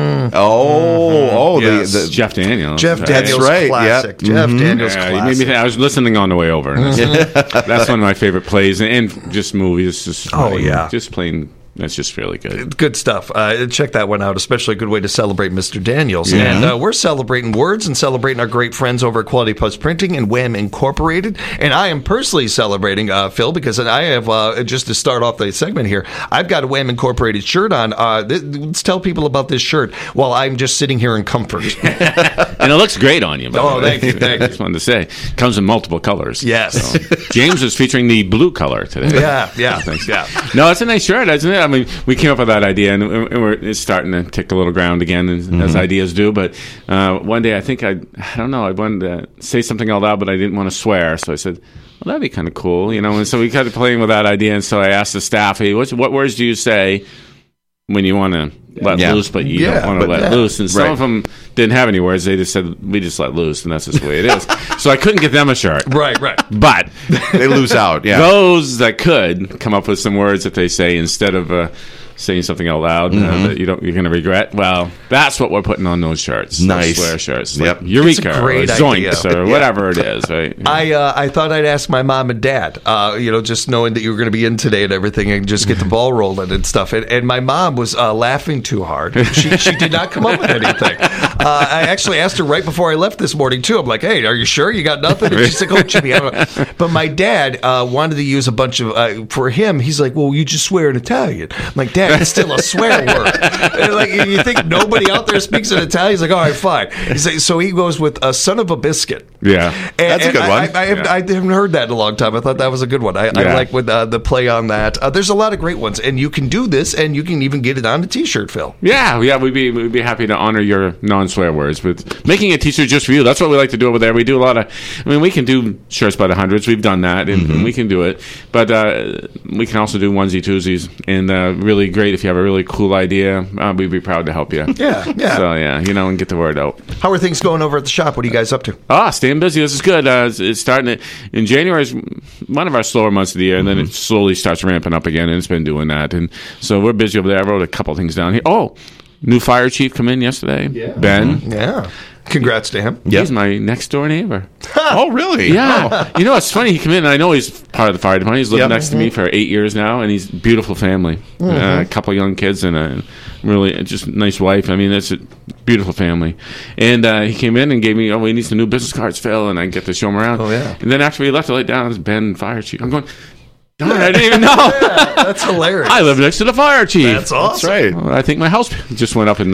Yes. The Jeff Daniels. Jeff Daniels, right. classic. Yep. Jeff Daniels, classic. You made me think, I was listening on the way over. That's one of my favorite plays and just movies. Just just plain. That's just really good. Good stuff. Check that one out, especially a good way to celebrate Mr. Daniels. Yeah. And we're celebrating words and celebrating our great friends over at Quality Plus Printing and Wham Incorporated. And I am personally celebrating, Phil, because I have, just to start off the segment here, I've got a Wham Incorporated shirt on. Let's tell people about this shirt while I'm just sitting here in comfort. And it looks great on you. Thank you. I just wanted to say, it comes in multiple colors. Yes. So, James is featuring the blue color today. Yeah. Thanks. Yeah. No, it's a nice shirt, isn't it? I mean, we came up with that idea, and it's starting to tick a little ground again, as ideas do. But one day, I think I wanted to say something out loud, but I didn't want to swear, so I said, well, that'd be kind of cool, And so we started playing with that idea, and so I asked the staff, hey, what words do you say when you want to let loose, but you don't want to let loose? And some of them didn't have any words. They just said, we just let loose, and that's just the way it is. So I couldn't get them a shirt. Right. But they lose out, Those that could come up with some words that they say instead of saying something out loud that you're going to regret. Well, that's what we're putting on those shirts. Nice. Those swear shirts. Yep. Like Eureka or Zoinks or whatever it is, right? I thought I'd ask my mom and dad, just knowing that you were going to be in today and everything, and just get the ball rolling and stuff. And my mom was laughing too hard. She did not come up with anything. I actually asked her right before I left this morning, too. I'm like, hey, are you sure you got nothing? And she's like, oh, Jimmy, I don't know. But my dad wanted to use a bunch of, for him, he's like, well, you just swear in Italian. I'm like, Dad, it's still a swear word. And like, you think nobody out there speaks in Italian? He's like, all right, fine. He's like, so he goes with a son of a biscuit. Yeah. That's a good one. I haven't heard that in a long time. I thought that was a good one. I like with the play on that. There's a lot of great ones. And you can do this, and you can even get it on a T-shirt, Phil. Yeah, we'd be happy to honor your non-swear words with making a T-shirt just for you. That's what we like to do over there. We do a lot of, we can do shirts by the hundreds. We've done that, and we can do it. But we can also do onesie twosies, and really great if you have a really cool idea. We'd be proud to help you. Yeah. So and get the word out. How are things going over at the shop? What are you guys up to? Staying busy. This is good. It's starting in January is one of our slower months of the year, and then it slowly starts ramping up again, and it's been doing that. And so we're busy over there. I wrote a couple things down here. Oh, new fire chief come in yesterday. Yeah. Ben. Yeah. Congrats to him. He's my next door neighbor. Oh, really? Yeah. Oh. It's funny. He came in, and I know he's part of the fire department. He's lived next to me for 8 years now, and he's a beautiful family. A couple young kids and a really just nice wife. I mean, it's a beautiful family. And he came in and gave me, we need some new business cards, Phil, and I get to show him around. Oh, yeah. And then after we left, I laid down, it was Ben, fire chief. I'm going, darn, I didn't even know. That's hilarious. I live next to the fire chief. That's awesome. That's right. Well, I think my house just went up in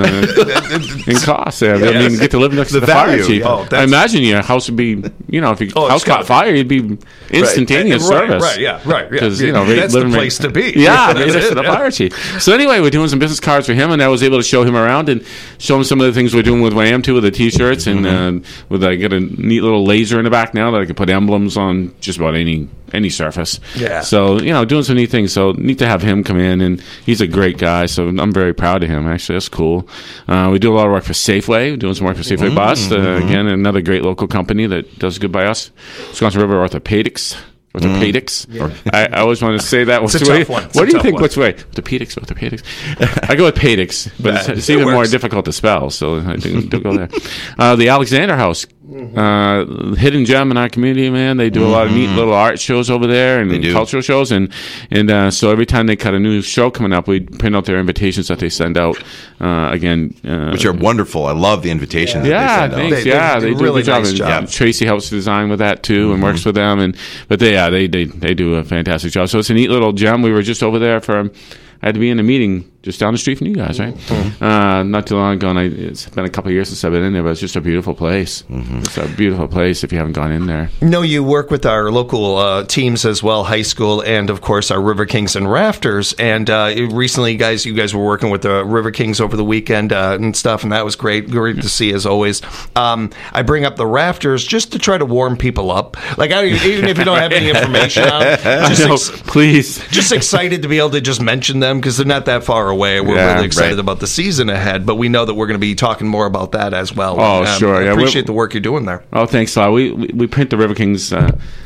cost. Get to live next to the fire chief. I imagine your house would be, if your house caught fire, you'd be instantaneous service. Right. Because, that's the place to be. Yeah, next to the fire chief. So anyway, we're doing some business cards for him, and I was able to show him around and show him some of the things we're doing with Wham, too, with the T-shirts. And I got a neat little laser in the back now that I can put emblems on just about any surface. Yeah. So, doing some neat things. So, neat to have him come in, and he's a great guy, so I'm very proud of him, actually. That's cool. We do a lot of work for Safeway. We're doing some work for Safeway Bus. Again, another great local company that does good by us. Wisconsin River Orthopedics. I always want to say that. It's a tough one. What do you think? Which way? Orthopedics. I go with Padix, but it's even more difficult to spell, so I think don't go there. The Alexander House hidden gem in our community, man. They do a lot of neat little art shows over there and cultural shows, and so every time they cut a new show coming up, we print out their invitations that they send out. Which are wonderful. I love the invitations. Yeah, that they send thanks. out. They do really a good job. nice job. Tracy helps design with that too, and works with them. But they do a fantastic job. So it's a neat little gem. We were just over there I had to be in a meeting just down the street from you guys, right? Not too long ago, and it's been a couple of years since I've been in there, but it's just a beautiful place. It's a beautiful place if you haven't gone in there. No, you work with our local teams as well, high school, and of course our River Kings and Rafters. And recently, you guys were working with the River Kings over the weekend and stuff, and that was great. Great to see as always. I bring up the Rafters just to try to warm people up. Like even if you don't have any information on them, please, just excited to be able to just mention them because they're not that far away. We're really excited about the season ahead, but we know that we're going to be talking more about that as well. Oh, sure. I appreciate the work you're doing there. Oh, thanks, Sal. We print the River Kings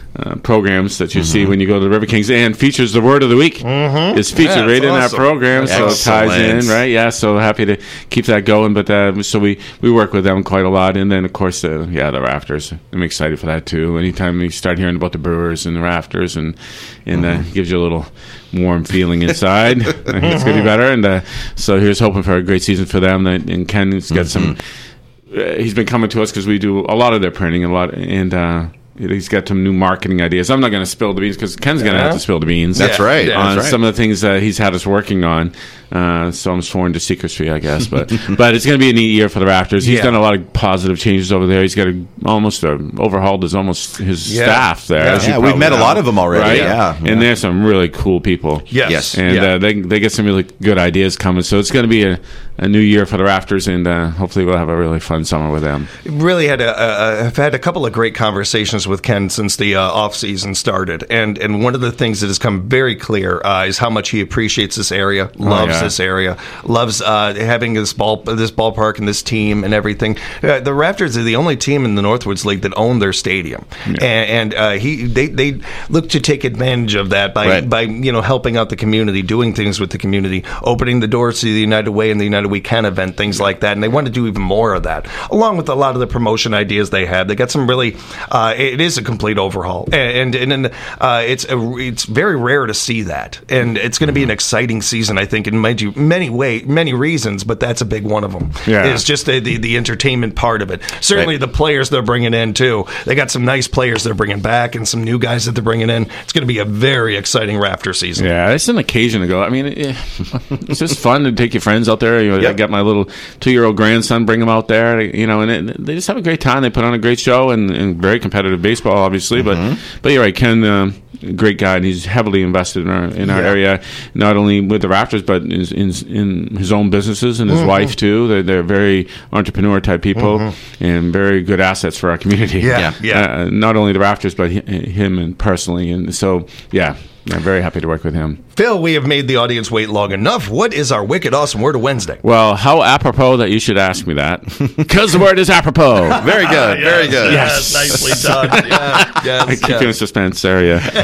programs that you see when you go to the River Kings, and features the word of the week. It's featured right in our program, so it ties in, right? Yeah, so happy to keep that going. But so we work with them quite a lot, and then of course the Rafters. I'm excited for that too. Anytime you start hearing about the Brewers and the Rafters, and gives you a little warm feeling inside. I think it's going to be better, and so here's hoping for a great season for them. And Ken's got some. He's been coming to us because we do a lot of their printing, and he's got some new marketing ideas. I'm not going to spill the beans because Ken's going to have to spill the beans. That's right. On some of the things that he's had us working on. So I'm sworn to secrecy, I guess. But it's going to be a neat year for the Rafters. He's done a lot of positive changes over there. He's got overhauled his staff there. Yeah, we've met a lot of them already. Right? Yeah. And there's some really cool people. Yes. And they get some really good ideas coming. So it's going to be a new year for the Rafters, and hopefully we'll have a really fun summer with them. Really I've had a couple of great conversations with Ken since the off season started, and one of the things that has come very clear is how much he appreciates this area, loves this area, loves having this ballpark and this team and everything. The Rafters are the only team in the Northwoods League that own their stadium, and they look to take advantage of that by helping out the community, doing things with the community, opening the doors to the United Way and the United We Can event, things like that, and they want to do even more of that, along with a lot of the promotion ideas they have. They got some really. It is a complete overhaul, and it's very rare to see that, and it's going to be an exciting season, I think, in many reasons, but that's a big one of them. It's just the entertainment part of it. Certainly the players they're bringing in too. They got some nice players they're bringing back, and some new guys that they're bringing in. It's going to be a very exciting Rafter season. Yeah, it's an occasion to go. I mean, it's just fun to take your friends out there. I got my little 2-year-old grandson, bring him out there. And they just have a great time. They put on a great show and very competitive baseball, obviously. But you're right, Ken. Great guy, and he's heavily invested in our area, not only with the Rafters, but in his own businesses and his wife too. They're very entrepreneur type people and very good assets for our community. Not only the Rafters, but him and personally, and so I'm very happy to work with him. Phil, we have made the audience wait long enough. What is our wicked awesome word of Wednesday? Well, how apropos that you should ask me that, because the word is apropos. Very good, very good. Yes, nicely done. I keep you in suspense there,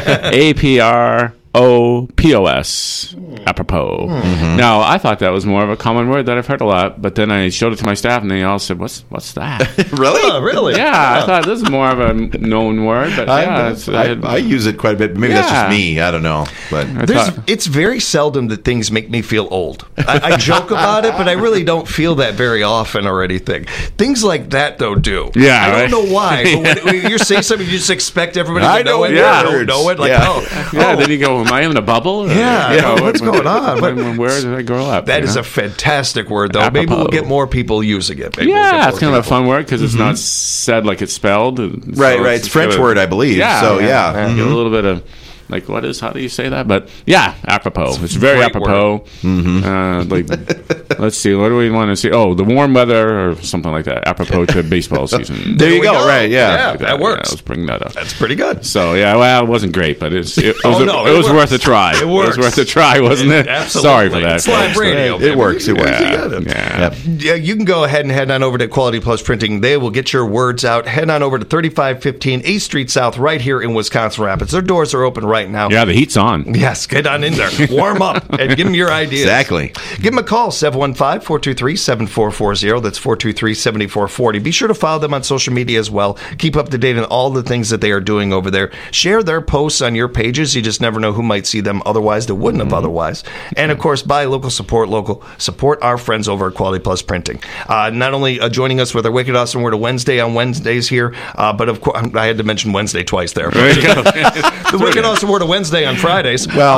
APROPOS. Apropos. Now, I thought that was more of a common word that I've heard a lot, but then I showed it to my staff, and they all said, "What's that?" Really? Oh, really? Yeah, I thought this is more of a known word, but I use it quite a bit. Maybe that's just me. I don't know, but it's very seldom that things make me feel old. I joke about it, but I really don't feel that very often or anything. Things like that, though, do. Yeah, I don't know why. But when you say something, you just expect everybody to know it. Yeah, don't know it. Like, then you go, "Am I in a bubble?" What's going on? Where did I grow up? That is a fantastic word, though. Apropos. Maybe we'll get more people using it. It's kind of a fun word because it's not said like it's spelled. Right. It's a French word, I believe. Yeah, so get a little bit of. Like, how do you say that? But apropos. It's very apropos. Let's see, what do we want to see? Oh, the warm weather or something like that. Apropos to baseball season. There you go. Right, that works. Let's bring that up. That's pretty good. So, it wasn't great, but it was worth a try. It was worth a try, wasn't it? Absolutely. Sorry for that. It's live radio. It works. You can go ahead and head on over to Quality Plus Printing. They will get your words out. Head on over to 3515 8th Street South right here in Wisconsin Rapids. Their doors are open right right now. Yeah, the heat's on. Yes, get on in there. Warm up and give them your ideas. Exactly. Give them a call, 715-423-7440. That's 423-7440. Be sure to follow them on social media as well. Keep up to date on all the things that they are doing over there. Share their posts on your pages. You just never know who might see them otherwise that wouldn't have otherwise. And, of course, buy local, support local. Support our friends over at Quality Plus Printing. Not only joining us with our Wicked Awesome Word of Wednesday on Wednesdays here, but, of course, I had to mention Wednesday twice there. The Wicked Awesome Word of Wednesday on Fridays. Well,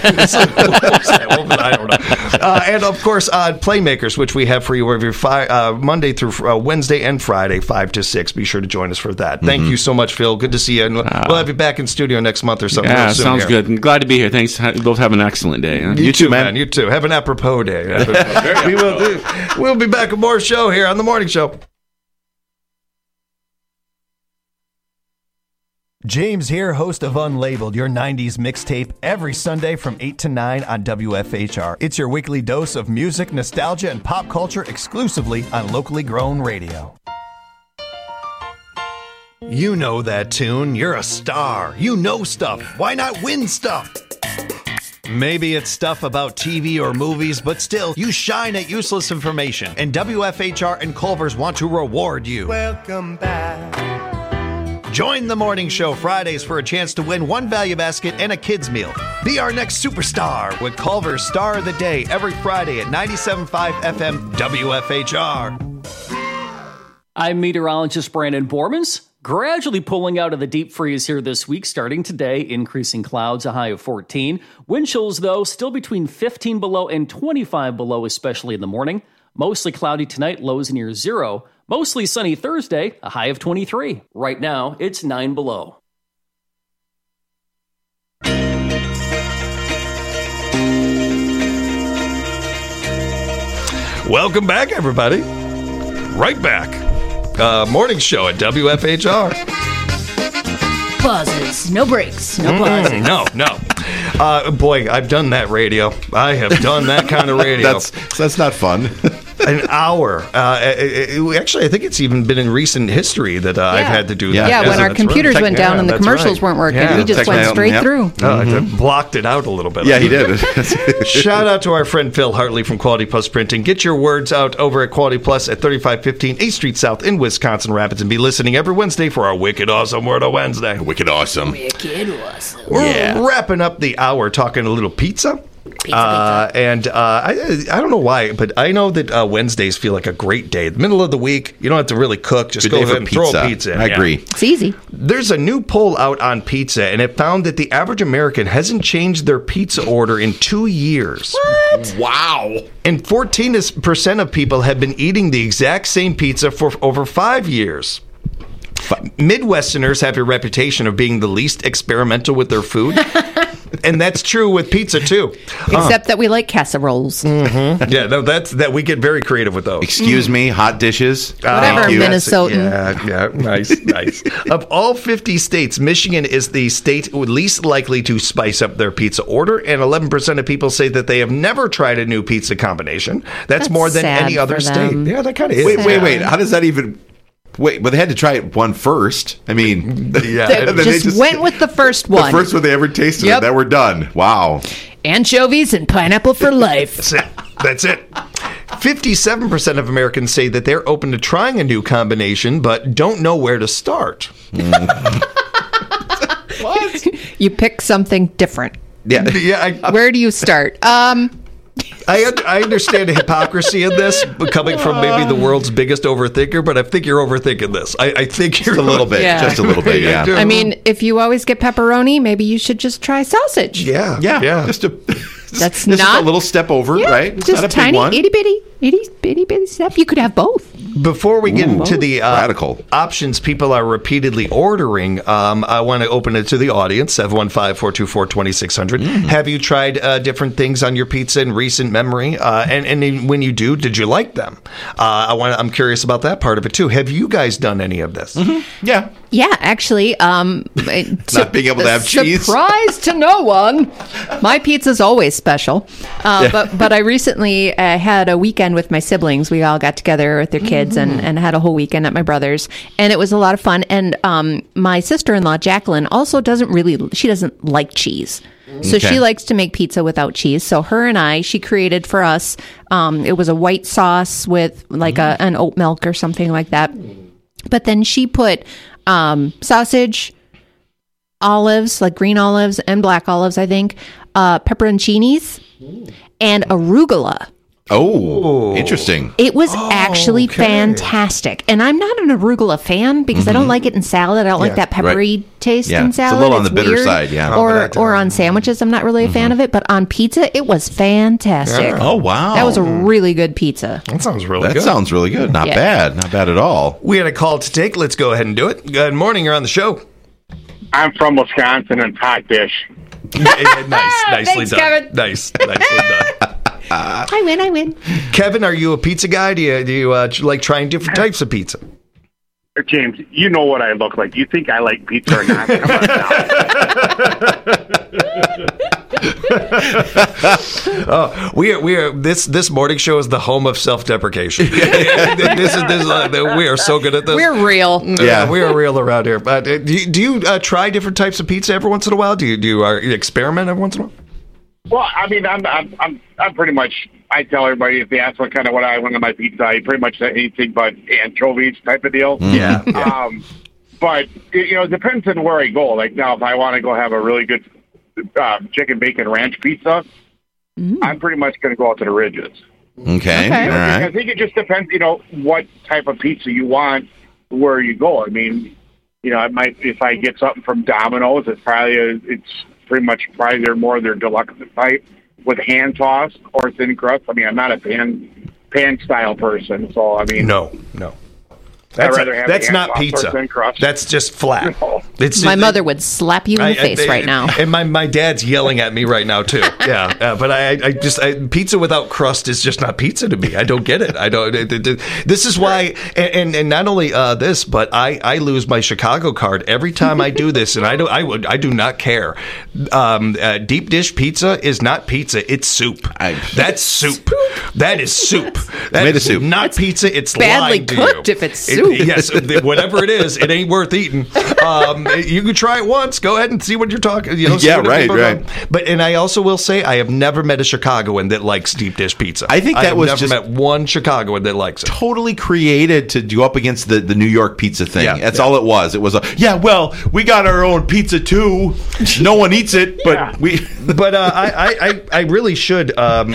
I don't know. And, of course, Playmakers, which we have for you every Monday through Wednesday and Friday, 5 to 6. Be sure to join us for that. Thank you so much, Phil. Good to see you. And we'll have you back in studio next month or something. Yeah, soon sounds here. good. I'm glad to be here. Thanks. Both have an excellent day. Huh? You too, man. You too. Have an apropos day. We'll be back with more show here on The Morning Show. James here, host of Unlabeled, your 90s mixtape, every Sunday from 8 to 9 on WFHR. It's your weekly dose of music, nostalgia, and pop culture exclusively on locally grown radio. You know that tune. You're a star. You know stuff. Why not win stuff? Maybe it's stuff about TV or movies, but still, you shine at useless information. And WFHR and Culver's want to reward you. Welcome back. Join the morning show Fridays for a chance to win one value basket and a kids meal. Be our next superstar with Culver's Star of the Day every Friday at 97.5 FM WFHR. I'm meteorologist Brandon Bormans. Gradually pulling out of the deep freeze here this week, starting today, increasing clouds, a high of 14. Wind chills, though, still between 15 below and 25 below, especially in the morning. Mostly cloudy tonight, lows near 0. Mostly sunny Thursday, a high of 23. Right now, it's 9 below. Welcome back, everybody. Right back. Morning show at WFHR. Pauses. No breaks. No pauses. No. Boy, I've done that radio. I have done that kind of radio. That's not fun. An hour. Actually, I think it's even been in recent history that I've had to do that. Yeah, when our computers went down and the commercials weren't working, we just went straight through. I blocked it out a little bit. Yeah, he did. Shout out to our friend Phil Hartley from Quality Plus Printing. Get your words out over at Quality Plus at 3515 8th Street South in Wisconsin Rapids, and be listening every Wednesday for our Wicked Awesome Word of Wednesday. Wicked Awesome. Wicked Awesome. We're wrapping up the hour talking a little pizza. And I don't know why, but I know that Wednesdays feel like a great day. The middle of the week, you don't have to really cook. Just go ahead and throw a pizza in. I agree. It's easy. There's a new poll out on pizza, and it found that the average American hasn't changed their pizza order in 2 years. What? Wow. And 14% of people have been eating the exact same pizza for over 5 years. Midwesterners have a reputation of being the least experimental with their food. And that's true with pizza, too. Except that we like casseroles. Mm-hmm. Yeah, no, that we get very creative with those. Excuse me, hot dishes. Whatever, Minnesotan. Yeah, nice. Of all 50 states, Michigan is the state least likely to spice up their pizza order, and 11% of people say that they have never tried a new pizza combination. That's more than any other state. Yeah, that kind of is. Wait. How does that even... Wait, but they had to try one first. I mean, yeah. They just went with the first one. The first one they ever tasted. Yep. That we're done. Wow. Anchovies and pineapple for life. That's it. 57% of Americans say that they're open to trying a new combination, but don't know where to start. What? You pick something different. Yeah. Where do you start? I understand the hypocrisy in this, coming from maybe the world's biggest overthinker, but I think you're overthinking this. I think you're just a little bit. Yeah. Just a little bit, yeah. I mean, if you always get pepperoni, maybe you should just try sausage. Yeah. That's just a little step over, right? It's just not a tiny, big one. itty bitty step. You could have both. Before we get into the options people are repeatedly ordering, I want to open it to the audience, 715-424-2600. Have you tried different things on your pizza in recent memory? And when you do, did you like them? I'm curious about that part of it, too. Have you guys done any of this? Mm-hmm. Yeah. Yeah, actually, not being able to have cheese. Surprise to no one. My pizza's always special. But I recently had a weekend with my siblings. We all got together with their kids and had a whole weekend at my brother's, and it was a lot of fun. And my sister-in-law Jacqueline also doesn't like cheese. So she likes to make pizza without cheese. So her and she created for us, it was a white sauce with like an oat milk or something like that. But then she put sausage, olives, like green olives and black olives, I think, pepperoncinis, and arugula. Oh, interesting. It was actually fantastic. And I'm not an arugula fan because I don't like it in salad. I don't like that peppery taste in salad. It's a little on the bitter side, Or on sandwiches, I'm not really a fan of it. But on pizza, it was fantastic. Yeah. Oh, wow. That was a really good pizza. That sounds really good. That sounds really good. Not bad. Not bad at all. We had a call to take. Let's go ahead and do it. Good morning. You're on the show. I'm from Wisconsin and hot dish. Nicely Thanks, done. Kevin. Nicely done. I win. Kevin, are you a pizza guy? Do you like trying different types of pizza? James, you know what I look like. You think I like pizza or not? Come on now. We are this morning show is the home of self-deprecation. We are so good at this. We're real. Yeah, we are real around here. But do you try different types of pizza every once in a while? Do you experiment every once in a while? Well, I mean, I'm pretty much. I tell everybody if they ask what I want on my pizza, I pretty much say anything but anchovies type of deal. Yeah. But it depends on where I go. Like now, if I want to go have a really good chicken bacon ranch pizza, I'm pretty much going to go out to the Ridges. Okay. All right. I think it just depends. What type of pizza you want, where you go. I mean, I might if I get something from Domino's, it's pretty much they're more their deluxe type with hand tossed or thin crust. I mean, I'm not a pan style person, so I mean, no. That's not pizza. That's just flat. No. My mother would slap you in the face right now. And my dad's yelling at me right now too. Yeah, but I pizza without crust is just not pizza to me. I don't get it. I don't. This is why, and not only this, but I lose my Chicago card every time I do this, and I do not care. Deep dish pizza is not pizza. It's soup. That's soup. That is soup. That made is of soup. Not pizza. It's badly lied to cooked you. if it's soup. Yes, whatever it is, it ain't worth eating. You can try it once. Go ahead and see what you're talking. Right. But I also will say I have never met a Chicagoan that likes deep dish pizza. I think that was never met one Chicagoan that likes it. Totally created to go up against the New York pizza thing. That's all it was. It was we got our own pizza too. No one eats it, but we. But I really should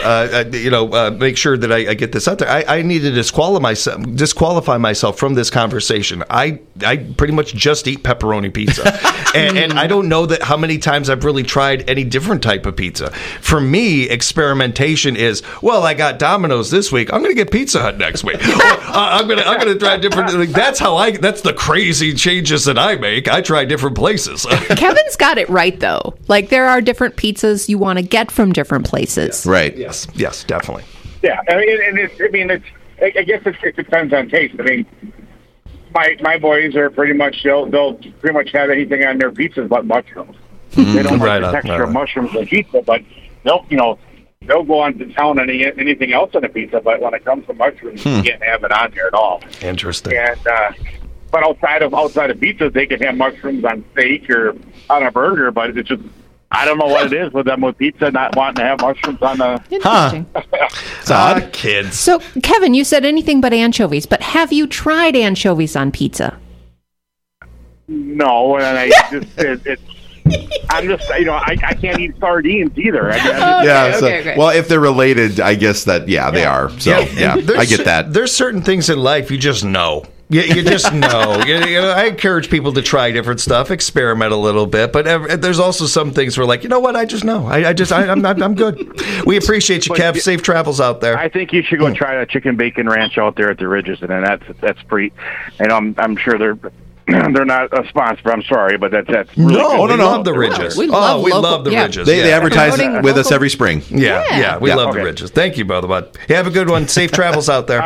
make sure that I get this out there. I need to disqualify myself from this conversation. I pretty much just eat pepperoni pizza, and I don't know how many times I've really tried any different type of pizza. For me, experimentation is I got Domino's this week. I'm going to get Pizza Hut next week. I'm going to try different. That's the crazy changes that I make. I try different places. Kevin's got it right though. Like there are different pizzas you want to get from different places. Right. Yes, definitely. Yeah, I guess it depends on taste. I mean, my boys are pretty much they'll pretty much have anything on their pizzas but mushrooms. They don't like the texture of mushrooms on pizza, but they'll go on to town on anything else on a pizza. But when it comes to mushrooms, you can't have it on there at all. Interesting. And but outside of pizzas, they can have mushrooms on steak or on a burger. But it's just I don't know what it is with them with pizza not wanting to have mushrooms on the. Interesting. It's odd. Kids. So, Kevin, you said anything but anchovies, but have you tried anchovies on pizza? No, and I'm just I can't eat sardines either. Okay. Well, if they're related, I guess that they are. So I get that. There's certain things in life you just know. You just know. I encourage people to try different stuff, experiment a little bit, but there's also some things where, like, you know what? I just know. I'm good. We appreciate you, Kev. Safe travels out there. I think you should go try a chicken bacon ranch out there at the Ridges, and that's pretty. And I'm sure they're not a sponsor. I'm sorry, but that's really good. We love the Ridges. We love the Ridges. They advertise with us every spring. Yeah. We love the Ridges. Thank you, brother bud. Have a good one. Safe travels out there. All right.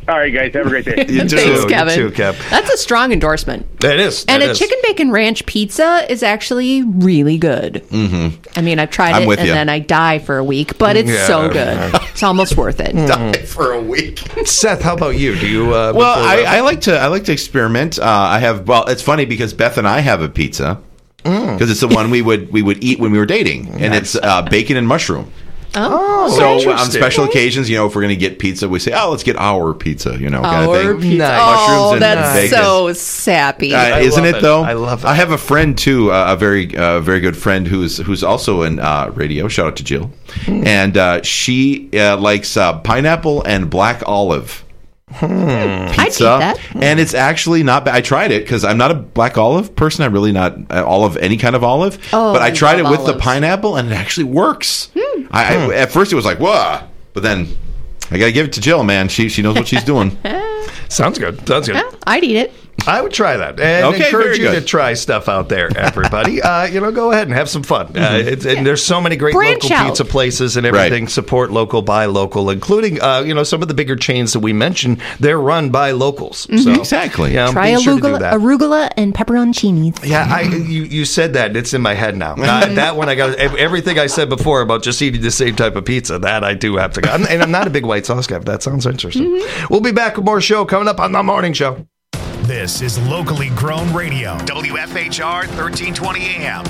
All right, guys. Have a great day. You too. Thanks, Kevin. You too, Kev. That's a strong endorsement. It is. And it a is. chicken bacon ranch pizza is actually really good. Mm-hmm. I mean, I've tried I'm it with and you. then I die for a week, but it's so good. It's almost worth it. Die for a week. Seth, how about you? Do you? Well, I like to experiment. I have. Well, it's funny because Beth and I have a pizza because it's the one we would eat when we were dating, and it's bacon and mushroom. Oh, so on special occasions, if we're going to get pizza, we say, "Oh, let's get our pizza," kind of thing. Pizza. Nice. Oh, Mushrooms and that's bacon. so sappy. Isn't it though? I love it. I have a friend too, a very good friend who's also in radio. Shout out to Jill, and she likes pineapple and black olive. Pizza, I'd eat that. And it's actually not bad. I tried it because I'm not a black olive person. I'm really not olive, any kind of olive. Oh, but I tried it love with the olives. pineapple, and it actually works. I at first it was like, whoa, but then I gotta give it to Jill, man. She knows what she's doing. Sounds good. Sounds good. I'd eat it. I would try that and Okay, encourage very you to good. try stuff out there, everybody. Go ahead and have some fun. And there's so many great Branch local out. pizza places and everything. Support local, buy local, including some of the bigger chains that we mentioned. They're run by locals. So, Exactly. Try be sure to do that. arugula and pepperoncinis. Yeah, you said that. It's in my head now. That one I got. Everything I said before about just eating the same type of pizza, that I do have to go. And I'm not a big white sauce guy, but that sounds interesting. We'll be back with more show coming up on The Morning Show. This is locally grown radio. WFHR 1320 AM,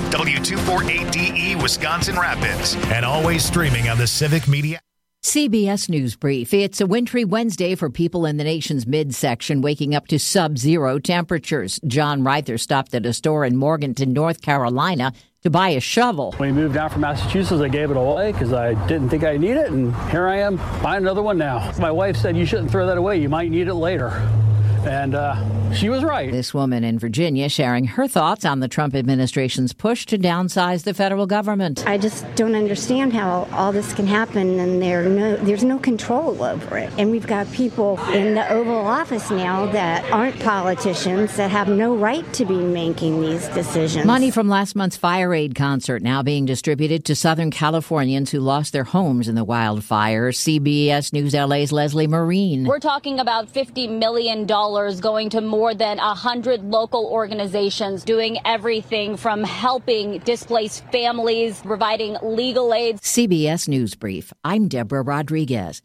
W248DE, Wisconsin Rapids, and always streaming on the Civic Media. CBS News Brief. It's a wintry Wednesday for people in the nation's midsection, waking up to sub-zero temperatures. John Reither stopped at a store in Morganton, North Carolina, to buy a shovel. When we moved down from Massachusetts, I gave it away because I didn't think I need it, and here I am buying another one now. My wife said, "You shouldn't throw that away. You might need it later." And she was right. This woman in Virginia sharing her thoughts on the Trump administration's push to downsize the federal government. I just don't understand how all this can happen and there's no control over it. And we've got people in the Oval Office now that aren't politicians that have no right to be making these decisions. Money from last month's Fire Aid concert now being distributed to Southern Californians who lost their homes in the wildfires. CBS News LA's Leslie Marine. We're talking about $50 million going to more than 100 local organizations doing everything from helping displaced families, providing legal aid. CBS News Brief. I'm Deborah Rodriguez.